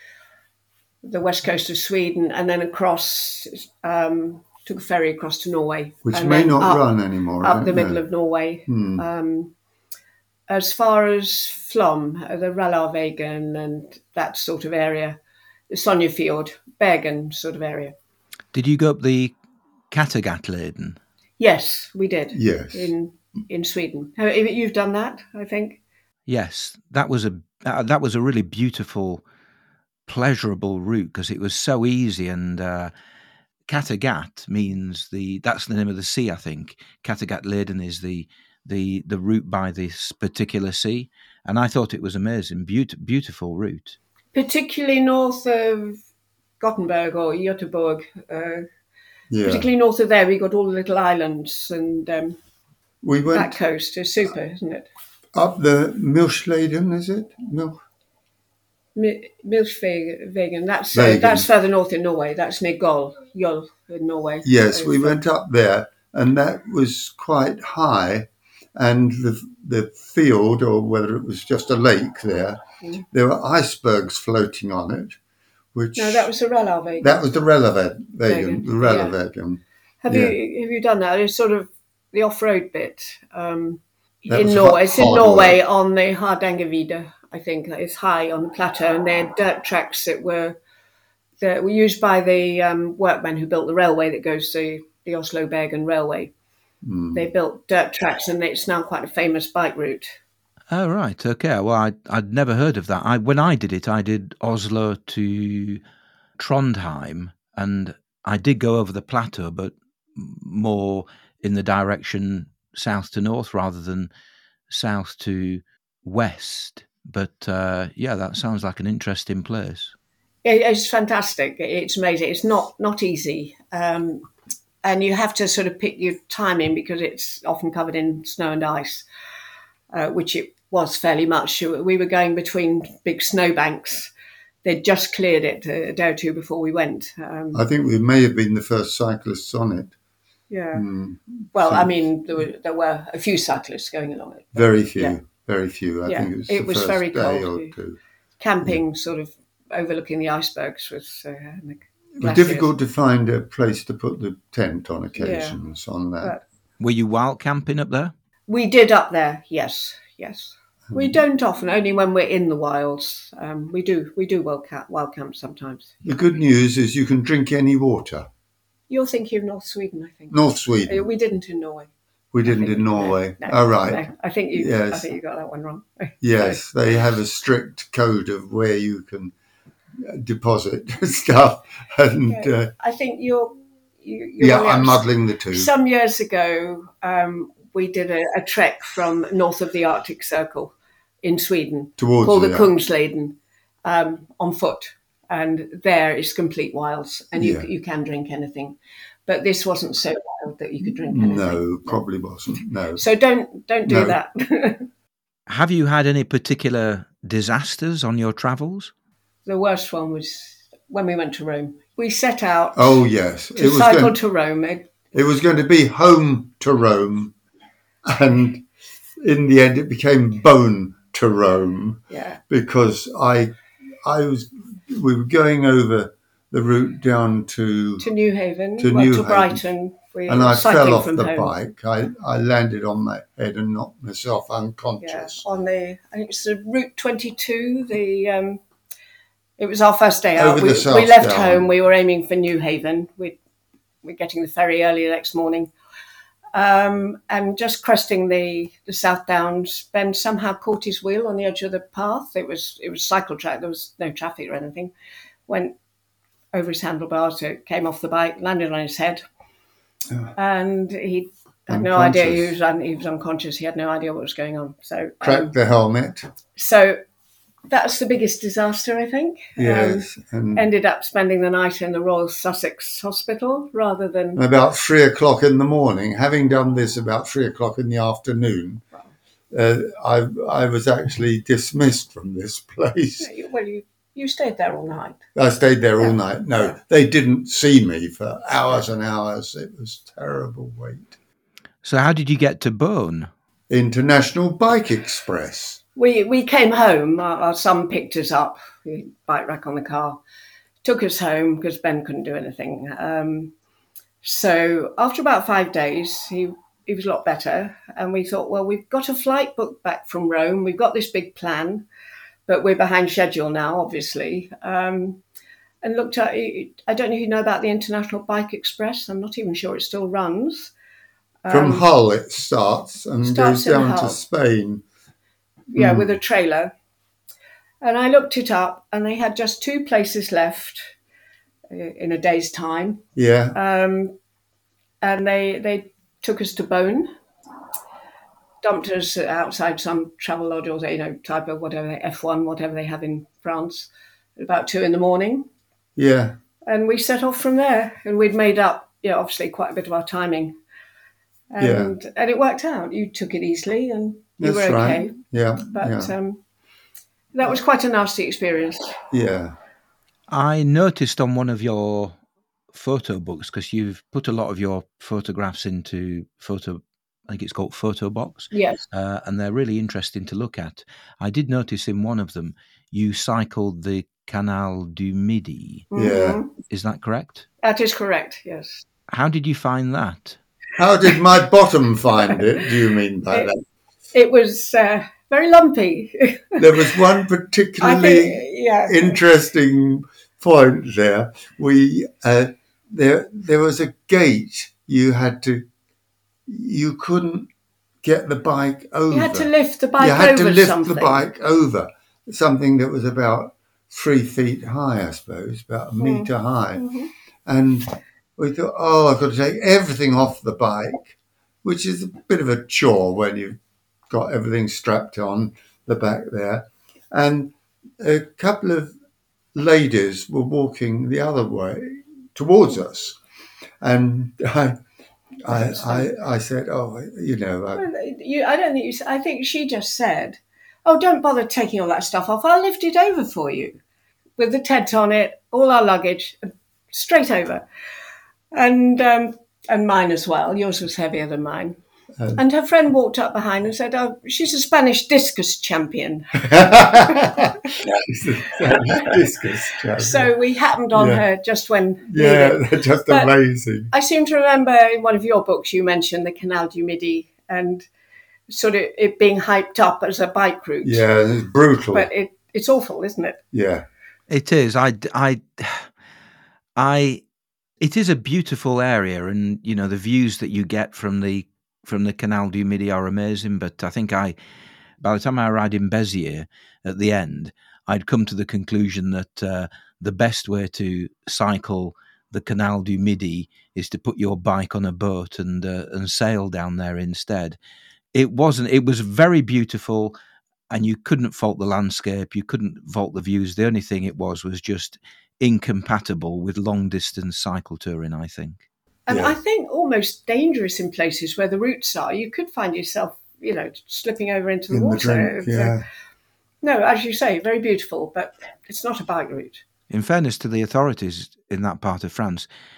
the west coast of Sweden, and then across. Um, took a ferry across to Norway, Which and may then not up, run anymore. I up don't the middle know. of Norway. Hmm. Um, as far as Flom, uh, the Rallarvegen and that sort of area, the Sonjefjord, Bergen sort of area. Did you go up the Kattegatleden? Yes, we did. Yes. in in Sweden. Have- You've done that, I think. Yes, that was a uh, that was a really beautiful, pleasurable route because it was so easy. And uh, Kattegat means the that's the name of the sea, I think. Kattegatleden is the the the route by this particular sea, and I thought it was amazing, Beaut- beautiful route. Particularly north of Gothenburg or Göteborg. Uh, Yeah. Particularly north of there, we got all the little islands, and um, We that went coast is super, isn't it? up the Milchleden, is it? Mil- Mi- Milchvegen, that's uh, Vegen. that's further north in Norway. That's near Gol, Jol in Norway. Yes, So, we uh, went up there, and that was quite high. And the the field, or whether it was just a lake there, Mm. there were icebergs floating on it. Which No, that was the Rallarvegen. that was the Relevagen, Vegen, the Relevagen. Have yeah. you have you done that? It's sort of the off-road bit um, That in was Norway. hard- It's in hard Norway work. on the Hardangervidda, I think. It's high on the plateau, and they're dirt tracks that were that were used by the um, workmen who built the railway that goes to the Oslo-Bergen Railway. Mm. They built dirt tracks, and it's now quite a famous bike route. Oh, right. Okay. Well, I, I'd never heard of that. I When I did it, I did Oslo to Trondheim, and I did go over the plateau, but more in the direction south to north rather than south to west. But uh, yeah, that sounds like an interesting place. It- It's fantastic. It's amazing. It's not not easy, um, and you have to sort of pick your timing because it's often covered in snow and ice, uh, which it was fairly much. We were going between big snowbanks. They'd just cleared it a day or two before we went. Um, I think we may have been the first cyclists on it. yeah. Mm. Well, so- I mean, there were there were a few cyclists going along it. Very few, Yeah. very few. I Yeah, think it was it the was first very day cold. or two. Camping, sort of overlooking the icebergs, was uh, and the It was glaciers. difficult to find a place to put the tent on occasions on that. But- Were you wild camping up there? We did up there, yes, yes. We Hmm. don't often, only when we're in the wilds. Um, we do we do wild camp, wild camp sometimes. The good news is you can drink any water. You're thinking of North Sweden, I think. North Uh, Sweden. We didn't in Norway. We I didn't think. in Norway. No, no, Oh, right. no. I think you. Yes. I think you got that one wrong. Yes, they have a strict code of where you can deposit stuff. And Okay. uh, I think you're. You, you're yeah, really I'm ups- muddling the two. Some years ago, um, we did a, a trek from north of the Arctic Circle in Sweden Towards called the the- Kungsleden um, on foot. And there is complete wilds, and you Yeah. you can drink anything. But this wasn't so wild that you could drink anything. No, probably wasn't. No. So don't don't do No. that. Have you had any particular disasters on your travels? The worst one was when we went to Rome. We set out Oh, yes. to was cycle going- to Rome. It, It was going to be home to Rome, and in the end, it became bone to Rome. Yeah. Because I, I was, we were going over the route down to To New Haven, to well, New to Haven. Brighton. We and were I cycling fell off from the home. bike. I, I landed on my head and knocked myself Yeah, unconscious. on the I think it's the Route twenty-two. The um, it was our first day out. Over We, the South we left Down. home. We were aiming for New Haven. We we're getting the ferry early the next morning, um, and just cresting the, the South Downs. Ben somehow caught his wheel on the edge of the path. It was it was cycle track. There was no traffic or anything. Went over his handlebars. It came off the bike, landed on his head, Oh. and he. Had no idea he was un- he was unconscious. He had no idea what was going on. So Cracked um, the helmet. so that's the biggest disaster, I think. Yes. Um, and ended up spending the night in the Royal Sussex Hospital rather than about three o'clock in the morning, having done this about three o'clock in the afternoon, uh, I I was actually dismissed from this place. well, you you stayed there all night. I stayed there all Yeah. night. No, Yeah. they didn't see me for hours and hours. It was terrible wait. So how did you get to Bone? International Bike Express. We we came home. Our, our son picked us up, the bike rack on the car, took us home because Ben couldn't do anything. Um, so after about five days, he he was a lot better, and we thought, well, we've got a flight booked back from Rome. We've got this big plan, but we're behind schedule now, obviously. Um, and looked at, I don't know if you know about the International Bike Express. I'm not even sure it still runs. From Um, Hull it starts and starts goes in down Hull. to Spain. Yeah, Mm. with a trailer. And I looked it up, and they had just two places left uh, in a day's time. Yeah, Um, and they they took us to Beaune, dumped us outside some travel lodge or, you know, type of whatever, F one, whatever they have in France, at about two in the morning. yeah, And we set off from there. And we'd made up, you know, obviously quite a bit of our timing. And and it worked out. You took it easily, and you that's were right. okay. Yeah, But yeah, um, that was quite a nasty experience. yeah. I noticed on one of your photo books, because you've put a lot of your photographs into photo, I think it's called Photo Box, Yes. uh, and they're really interesting to look at. I did notice in one of them you cycled the Canal du Midi. Yeah. Mhm. Is that correct? That is correct, yes. How did you find that? How did my bottom find it, do you mean by It- that? It was uh, very lumpy. There was one I particularly think, yeah. interesting point there. We uh, there there was a gate you had to you couldn't get the bike over. You had to lift the bike you had over to lift something. the bike over something that was about three feet high, I suppose, about a Hmm. metre high. Mhm. And we thought, oh, I've got to take everything off the bike, which is a bit of a chore when you've got everything strapped on the back there. And a couple of ladies were walking the other way towards us. And I, I, I, I said, oh, you know, I, Well, you, I don't think you. s- I think she just said, "Oh, don't bother taking all that stuff off. I'll lift it over for you, with the tent on it, all our luggage, straight over, and um, and mine as well. Yours was heavier than mine." Uh, And her friend walked up behind and said, "Oh, she's a Spanish discus champion." discus champion. So we happened on Yeah. her just when yeah, needed. they're just But- amazing. I seem to remember in one of your books you mentioned the Canal du Midi and sort of it being hyped up as a bike route. Yeah, it's brutal. But it, it's awful, isn't it? yeah, It is. I, I, I. It is a beautiful area, and you know the views that you get from the from the Canal du Midi are amazing. But I think I, by the time I arrived in Béziers at the end, I'd come to the conclusion that uh, the best way to cycle the Canal du Midi is to put your bike on a boat and uh, and sail down there instead. It wasn't. It was very beautiful. And you couldn't fault the landscape, you couldn't fault the views. The only thing it was was just incompatible with long-distance cycle touring, I think. And Yeah. I think almost dangerous in places where the routes are. You could find yourself, you know, slipping over into the in the water. drink. So- Yeah, No, as you say, very beautiful, but it's not a bike route. In fairness to the authorities in that part of France,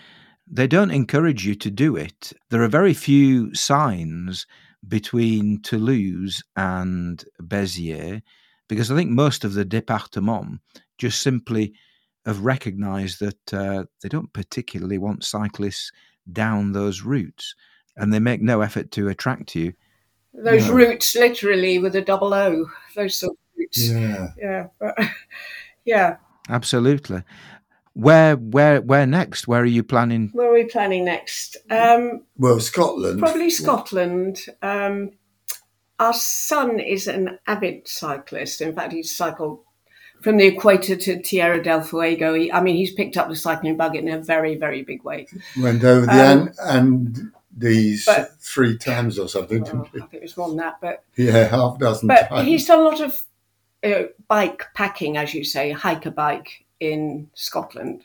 they don't encourage you to do it. There are very few signs between Toulouse and Béziers, because I think most of the département just simply have recognised that uh, they don't particularly want cyclists down those routes, and they make no effort to attract you. Those No. routes, literally with a double O, those sort of routes. Yeah. Yeah. But, yeah. Absolutely. Where, where, where next? Where are you planning? Where are we planning next? Um, Well, Scotland. probably Scotland. Um, our son is an avid cyclist. In fact, he's cycled from the equator to Tierra del Fuego. He, I mean, he's picked up the cycling bug in a very, very big way. Went over the Um, An- and these but- three times or something, Oh, didn't I he? think it was more than that, but Yeah, half a dozen but times. he's done a lot of uh, bike packing, as you say, hike a bike in Scotland.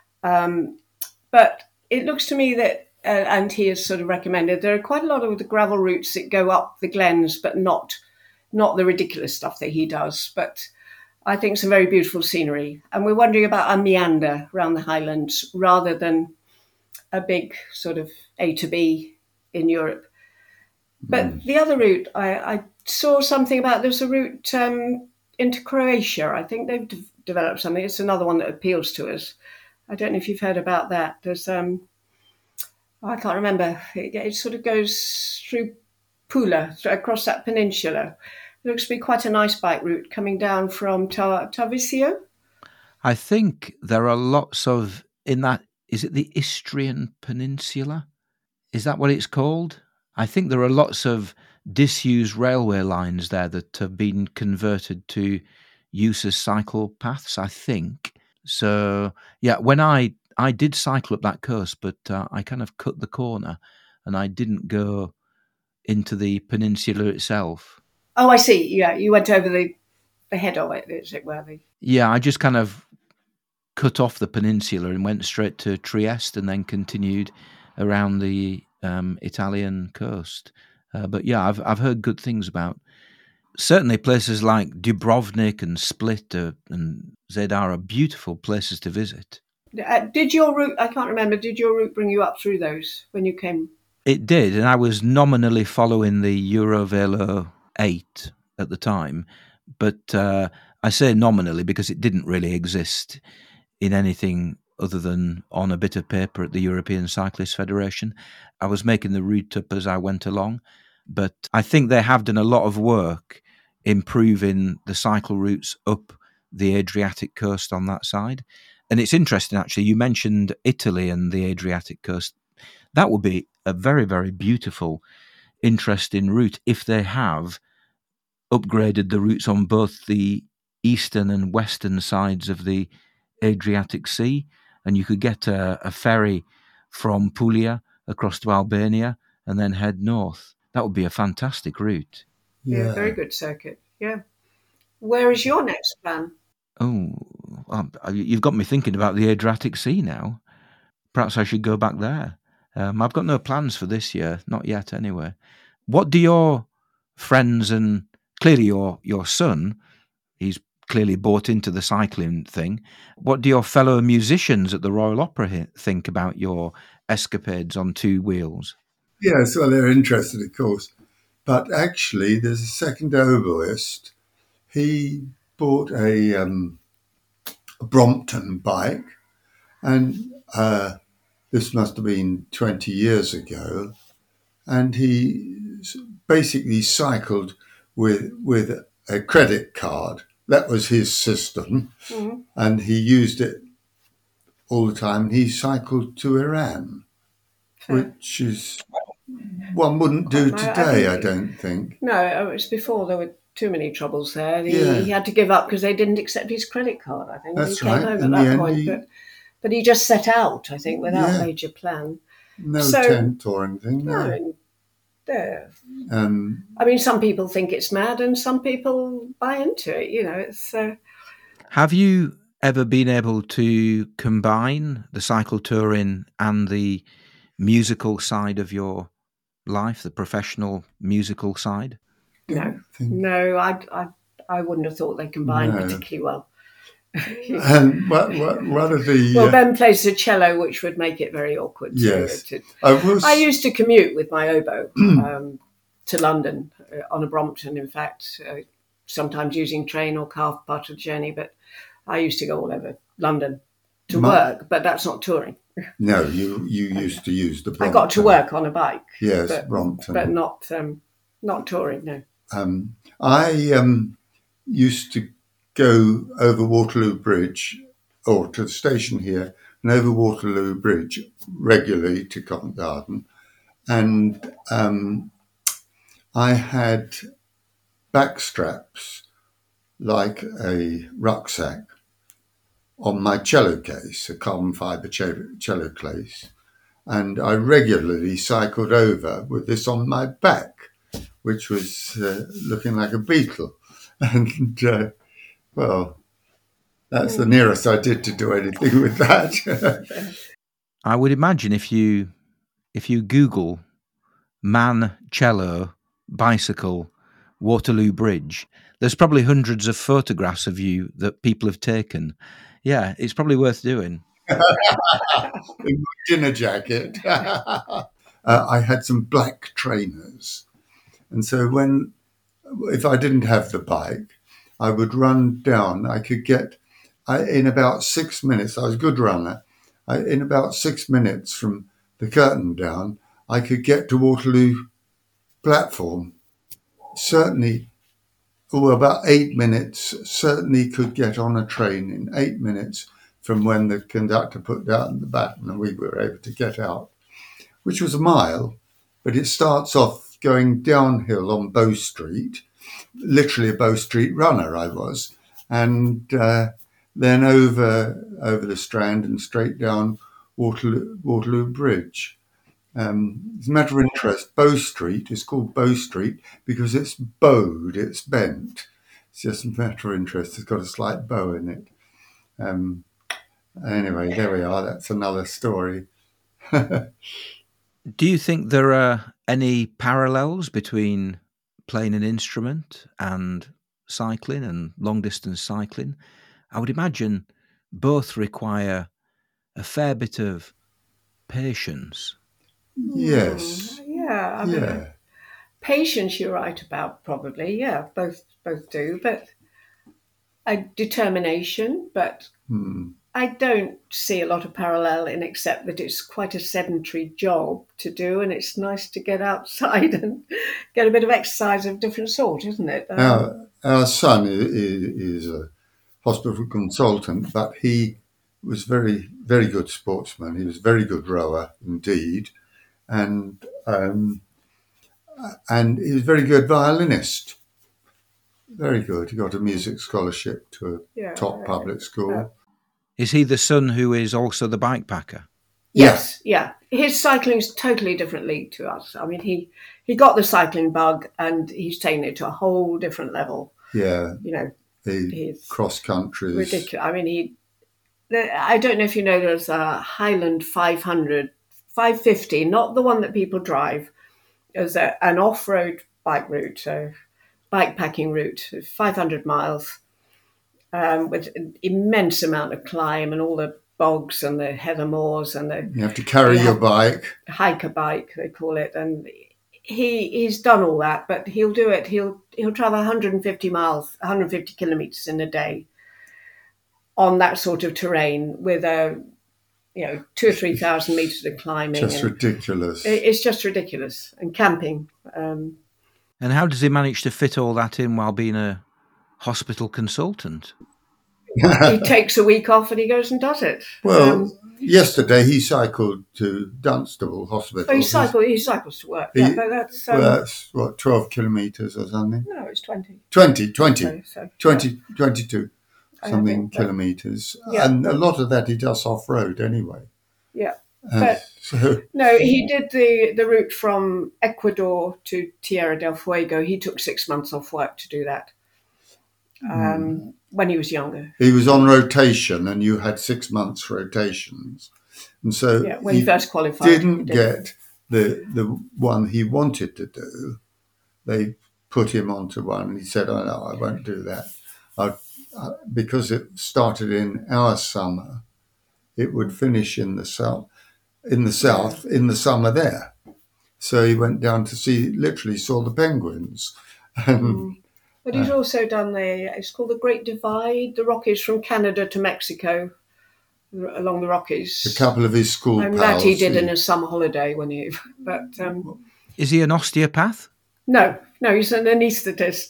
Um, but it looks to me that, uh, and he has sort of recommended, there are quite a lot of the gravel routes that go up the glens, but not not the ridiculous stuff that he does. But I think some very beautiful scenery. And we're wondering about a meander around the Highlands rather than a big sort of A to B in Europe. But Mm. the other route, I, I saw something about, there's a route um, into Croatia. I think they've de- developed something. It's another one that appeals to us. I don't know if you've heard about that. There's, um, I can't remember. It, it sort of goes through Pula, across that peninsula. It looks to be quite a nice bike route coming down from Tar- Tarvisio. I think there are lots of, in that, is it the Istrian Peninsula? Is that what it's called? I think there are lots of disused railway lines there that have been converted to use as cycle paths, I think. So, yeah, when I, I did cycle up that coast, but uh, I kind of cut the corner and I didn't go into the peninsula itself. Oh, I see. Yeah, you went over the, the head of it, is it, where the... Yeah, I just kind of cut off the peninsula and went straight to Trieste and then continued around the um, Italian coast. Uh, but yeah, I've I've heard good things about certainly places like Dubrovnik and Split uh, and Zadar are beautiful places to visit. Uh, did your route, I can't remember, did your route bring you up through those when you came? It did, and I was nominally following the Eurovelo eight at the time, but uh, I say nominally because it didn't really exist in anything other than on a bit of paper at the European Cyclist Federation. I was making the route up as I went along, but I think they have done a lot of work improving the cycle routes up the Adriatic coast on that side. And it's interesting, actually, you mentioned Italy and the Adriatic coast. That would be a very, very beautiful, interesting route if they have upgraded the routes on both the eastern and western sides of the Adriatic Sea, and you could get a, a ferry from Puglia across to Albania and then head north. That would be a fantastic route. Yeah, Yeah. very good circuit. Yeah. Where is your next plan? Oh, um, you've got me thinking about the Adriatic Sea now. Perhaps I should go back there. Um, I've got no plans for this year, not yet anyway. What do your friends and clearly your your son, he's clearly bought into the cycling thing. What do your fellow musicians at the Royal Opera he- think about your escapades on two wheels? Yes, well, they're interested, of course. But actually, there's a second oboist. He bought a, um, a Brompton bike, and uh, this must have been twenty years ago. And he basically cycled with with a credit card. That was his system, Mm-hmm. and he used it all the time. He cycled to Iran, which is one wouldn't do I- I today, think- I don't think. No, it was before there were too many troubles there. He, Yeah. he had to give up because they didn't accept his credit card, I think. That's he came right. home In at the that end, point. he- But, but he just set out, I think, without Yeah. major plan. No So- tent or anything. No, No. and, uh, Um, I mean, some people think it's mad and some people buy into it. You know, it's... Uh, Have you ever been able to combine the cycle touring and the musical side of your life, the professional musical side? No. don't think- No, I, I, I wouldn't have thought they combined No. particularly well. And one, one one of the Well, uh, Ben plays the cello, which would make it very awkward. yes, To, to, I was. I used to commute with my oboe um, to London uh, on a Brompton, in fact, uh, sometimes using train or car for part of the journey. But I used to go all over London to My- work, but that's not touring. No, you you used to use the. I got to Brompton. work on a bike, Yes, but, Brompton. but not um, not touring. No. Um, I um, used to go over Waterloo Bridge, or to the station here, and over Waterloo Bridge regularly to Covent Garden, and um, I had back straps like a rucksack on my cello case, a carbon fibre cello, cello case, and I regularly cycled over with this on my back, which was uh, looking like a beetle. And, uh, well, that's the nearest I did to do anything with that. I would imagine if you if you Google man cello bicycle Waterloo Bridge, there's probably hundreds of photographs of you that people have taken. Yeah, it's probably worth doing. In my dinner jacket. uh, I had some black trainers. And so when, if I didn't have the bike, I would run down. I could get, I, in about six minutes, I was a good runner. I, in about six minutes from the curtain down, I could get to Waterloo platform. Certainly, oh, about eight minutes, certainly could get on a train in eight minutes from when the conductor put down the baton and we were able to get out, which was a mile, but it starts off going downhill on Bow Street, literally a Bow Street runner I was, and uh, then over over the Strand and straight down Waterloo, Waterloo Bridge. Um, as a matter of interest, Bow Street is called Bow Street because it's bowed, it's bent. It's just a matter of interest. It's got a slight bow in it. Um, anyway, there we are. That's another story. Do you think there are any parallels between playing an instrument and cycling and long distance cycling? I would imagine both require a fair bit of patience. Yes. Mm, yeah. I mean, Yeah. patience, you're right about, probably. Yeah, both both do, but a determination. But Hmm. I don't see a lot of parallel in, except that it's quite a sedentary job to do, and it's nice to get outside and get a bit of exercise of different sort, isn't it? Um, Our, our son is, is a hospital consultant, but he was very, very good sportsman. He was a very good rower indeed, and um, and he was a very good violinist. Very good. He got a music scholarship to a yeah, top public school. uh, Is he the son who is also the bike packer? Yes, yeah. His cycling's totally different league to us. I mean, he he got the cycling bug and he's taken it to a whole different level. Yeah, You know, the he's cross countries. ridiculous. I mean, he. the- I don't know if you know, there's a Highland five hundred, five fifty, not the one that people drive. There's a, an off-road bike route, so bike packing route, five hundred miles, um, with an immense amount of climb and all the bogs and the heather moors and the You have to carry Yeah. your bike. hiker bike, they call it. And he he's done all that, but he'll do it. He'll he'll travel one hundred fifty miles, one hundred fifty kilometers in a day on that sort of terrain with a you know two or three thousand meters of climbing. Just and ridiculous. it- it's just ridiculous. And camping. Um, And how does he manage to fit all that in while being a hospital consultant? he takes a week off and he goes and does it. Well, Um, yesterday he cycled to Dunstable Hospital. oh, he cycles. He cycles to work. Yeah, He- but that's um, Well, that's what, twelve kilometres or something? no, it's twenty. twenty, twenty, So, so, twenty, twenty-two I something think that- kilometres. Yeah. And a lot of that he does off road anyway. Yeah. Uh, But- so, No, he did the, the route from Ecuador to Tierra del Fuego. He took six months off work to do that um, when he was younger. he was on rotation and you had six months rotations. And so Yeah, when he he first qualified. didn't he did. get the, the one he wanted to do. They put him onto one and he said, oh, no, I won't do that. I'll, uh, because it started in our summer, it would finish in the south, in the south, in the summer there. So he went down to see, literally saw the penguins. And, mm. But he's uh, also done the, it's called the Great Divide, the Rockies from Canada to Mexico, along the Rockies. A couple of his school I'm pals. glad he did in a summer holiday when he, but... Um, Is he an osteopath? No, no, he's an anaesthetist.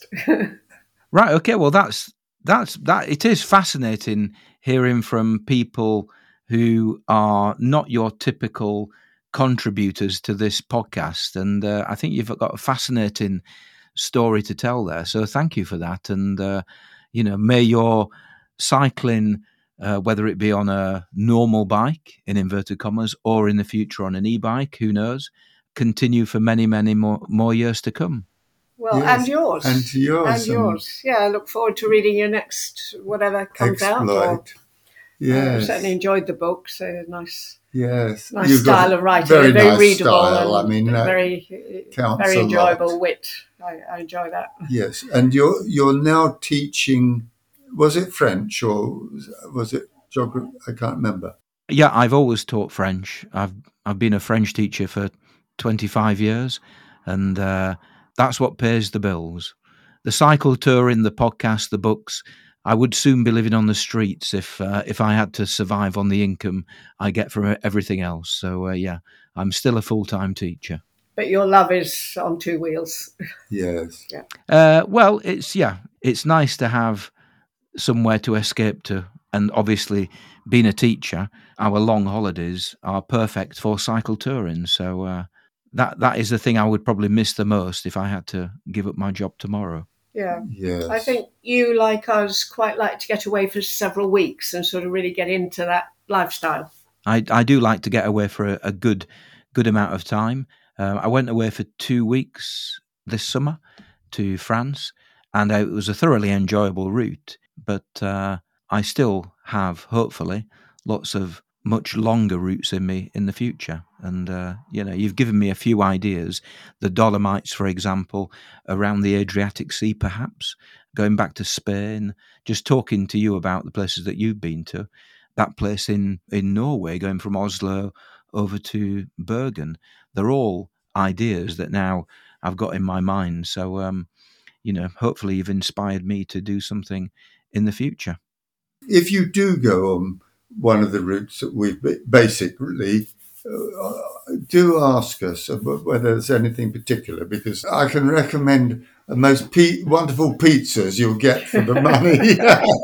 Right, okay, well that's, that's, that, it is fascinating hearing from people who are not your typical contributors to this podcast, and uh, I think you've got a fascinating story to tell there. So thank you for that, and uh, you know, may your cycling, uh, whether it be on a normal bike in inverted commas or in the future on an e-bike, who knows, continue for many, many more more years to come. Well, yes. and yours, and yours, and yours. Yeah, I look forward to reading your next whatever comes exploit. out. Or, Yes, I certainly enjoyed the book. So nice, yes, nice You've style of writing, very, very nice readable, style. and I mean, very, very enjoyable wit. I, I enjoy that. Yes, and you're you're now teaching. Was it French or was it geography? I can't remember. Yeah, I've always taught French. I've I've been a French teacher for twenty-five years, and uh, that's what pays the bills. The cycle touring, the podcast, the books. I would soon be living on the streets if uh, if I had to survive on the income I get from everything else. So uh, yeah, I'm still a full-time teacher. But your love is on two wheels. Yes. Yeah. Uh, well, it's yeah, it's nice to have somewhere to escape to, and obviously, being a teacher, our long holidays are perfect for cycle touring. So uh, that that is the thing I would probably miss the most if I had to give up my job tomorrow. Yeah. Yes. I think you, like us, quite like to get away for several weeks and sort of really get into that lifestyle. I, I do like to get away for a, a good good amount of time. Uh, I went away for two weeks this summer to France, and it was a thoroughly enjoyable route. But uh, I still have, hopefully, lots of much longer routes in me in the future. And, uh, you know, you've given me a few ideas. The Dolomites, for example, around the Adriatic Sea, perhaps, going back to Spain, just talking to you about the places that you've been to. That place in, in Norway, going from Oslo over to Bergen. They're all ideas that now I've got in my mind. So, um, you know, hopefully you've inspired me to do something in the future. If you do go on one of the routes that we've basically, uh, do ask us whether there's anything particular, because I can recommend the most pe- wonderful pizzas you'll get for the money.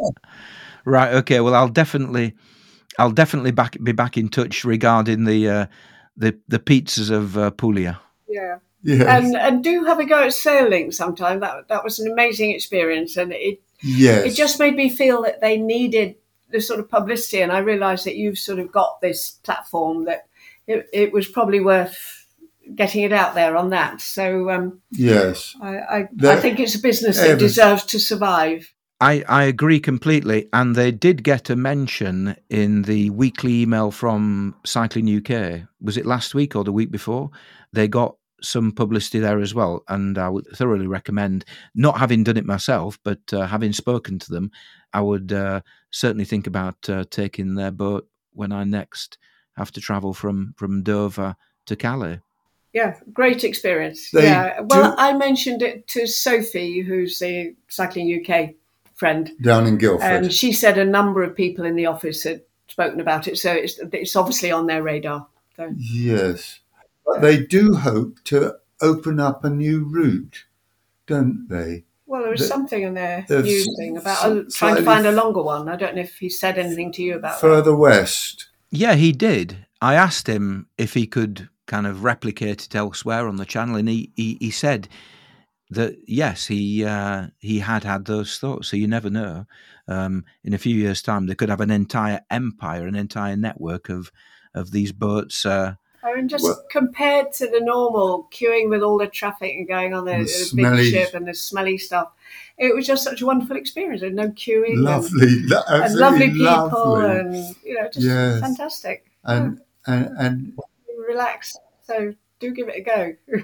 Right. Okay. Well, I'll definitely, I'll definitely back be back in touch regarding the uh, the the pizzas of uh, Puglia. Yeah. Yes. And and do have a go at sailing sometime. That that was an amazing experience, and it yes. it just made me feel that they needed the sort of publicity. And I realised that you've sort of got this platform that it, it was probably worth getting it out there on that. So um, yes, I I, I think it's a business that deserves to survive. I, I agree completely, and they did get a mention in the weekly email from Cycling U K. Was it last week or the week before? They got some publicity there as well, and I would thoroughly recommend, not having done it myself, but uh, having spoken to them, I would uh, certainly think about uh, taking their boat when I next have to travel from, from Dover to Calais. Yeah, great experience. They yeah, well, do- I mentioned it to Sophie, who's the Cycling U K friend down in Guildford, and she said a number of people in the office had spoken about it, so it's it's obviously on their radar. So. Yes, but they do hope to open up a new route, don't they? Well, there was the, something in their news thing about a, trying to find a longer one. I don't know if he said anything to you about further that. west. Yeah, he did. I asked him if he could kind of replicate it elsewhere on the channel, and he he, he said that yes, he uh, he had had those thoughts. So you never know. Um, in a few years' time, they could have an entire empire, an entire network of of these boats. Uh, I mean, just well, compared to the normal queuing with all the traffic and going on the, the the smelly, big ship and the smelly stuff, it was just such a wonderful experience. There's no queuing, lovely, and, lo- and lovely people, lovely. and you know, just yes. fantastic. And yeah. and and relax. So do give it a go.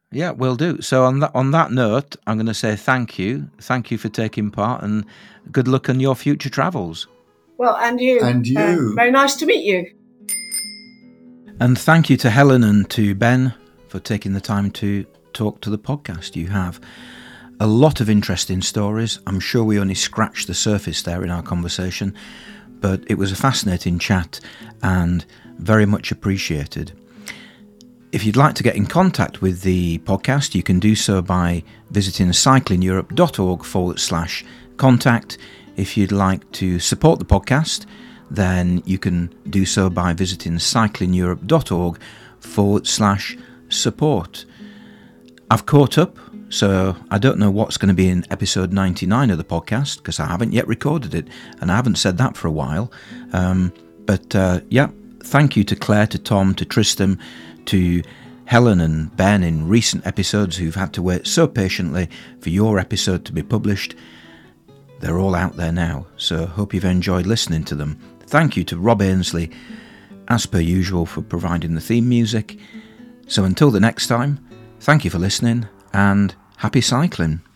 Yeah, will do. So on that on that note, I'm going to say thank you. Thank you for taking part, and good luck on your future travels. Well, and you. And you. Uh, very nice to meet you. And thank you to Helen and to Ben for taking the time to talk to the podcast. You have a lot of interesting stories. I'm sure we only scratched the surface there in our conversation, but it was a fascinating chat and very much appreciated. If you'd like to get in contact with the podcast, you can do so by visiting cyclingeurope.org forward slash contact. If you'd like to support the podcast, then you can do so by visiting cyclingeurope.org forward slash support. I've caught up, so I don't know what's going to be in episode ninety-nine of the podcast, because I haven't yet recorded it, and I haven't said that for a while. Um, but uh, yeah, thank you to Claire, to Tom, to Tristan, to Helen and Ben in recent episodes who've had to wait so patiently for your episode to be published. They're all out there now, so hope you've enjoyed listening to them. Thank you to Rob Ainsley, as per usual, for providing the theme music. So until the next time, thank you for listening, and happy cycling.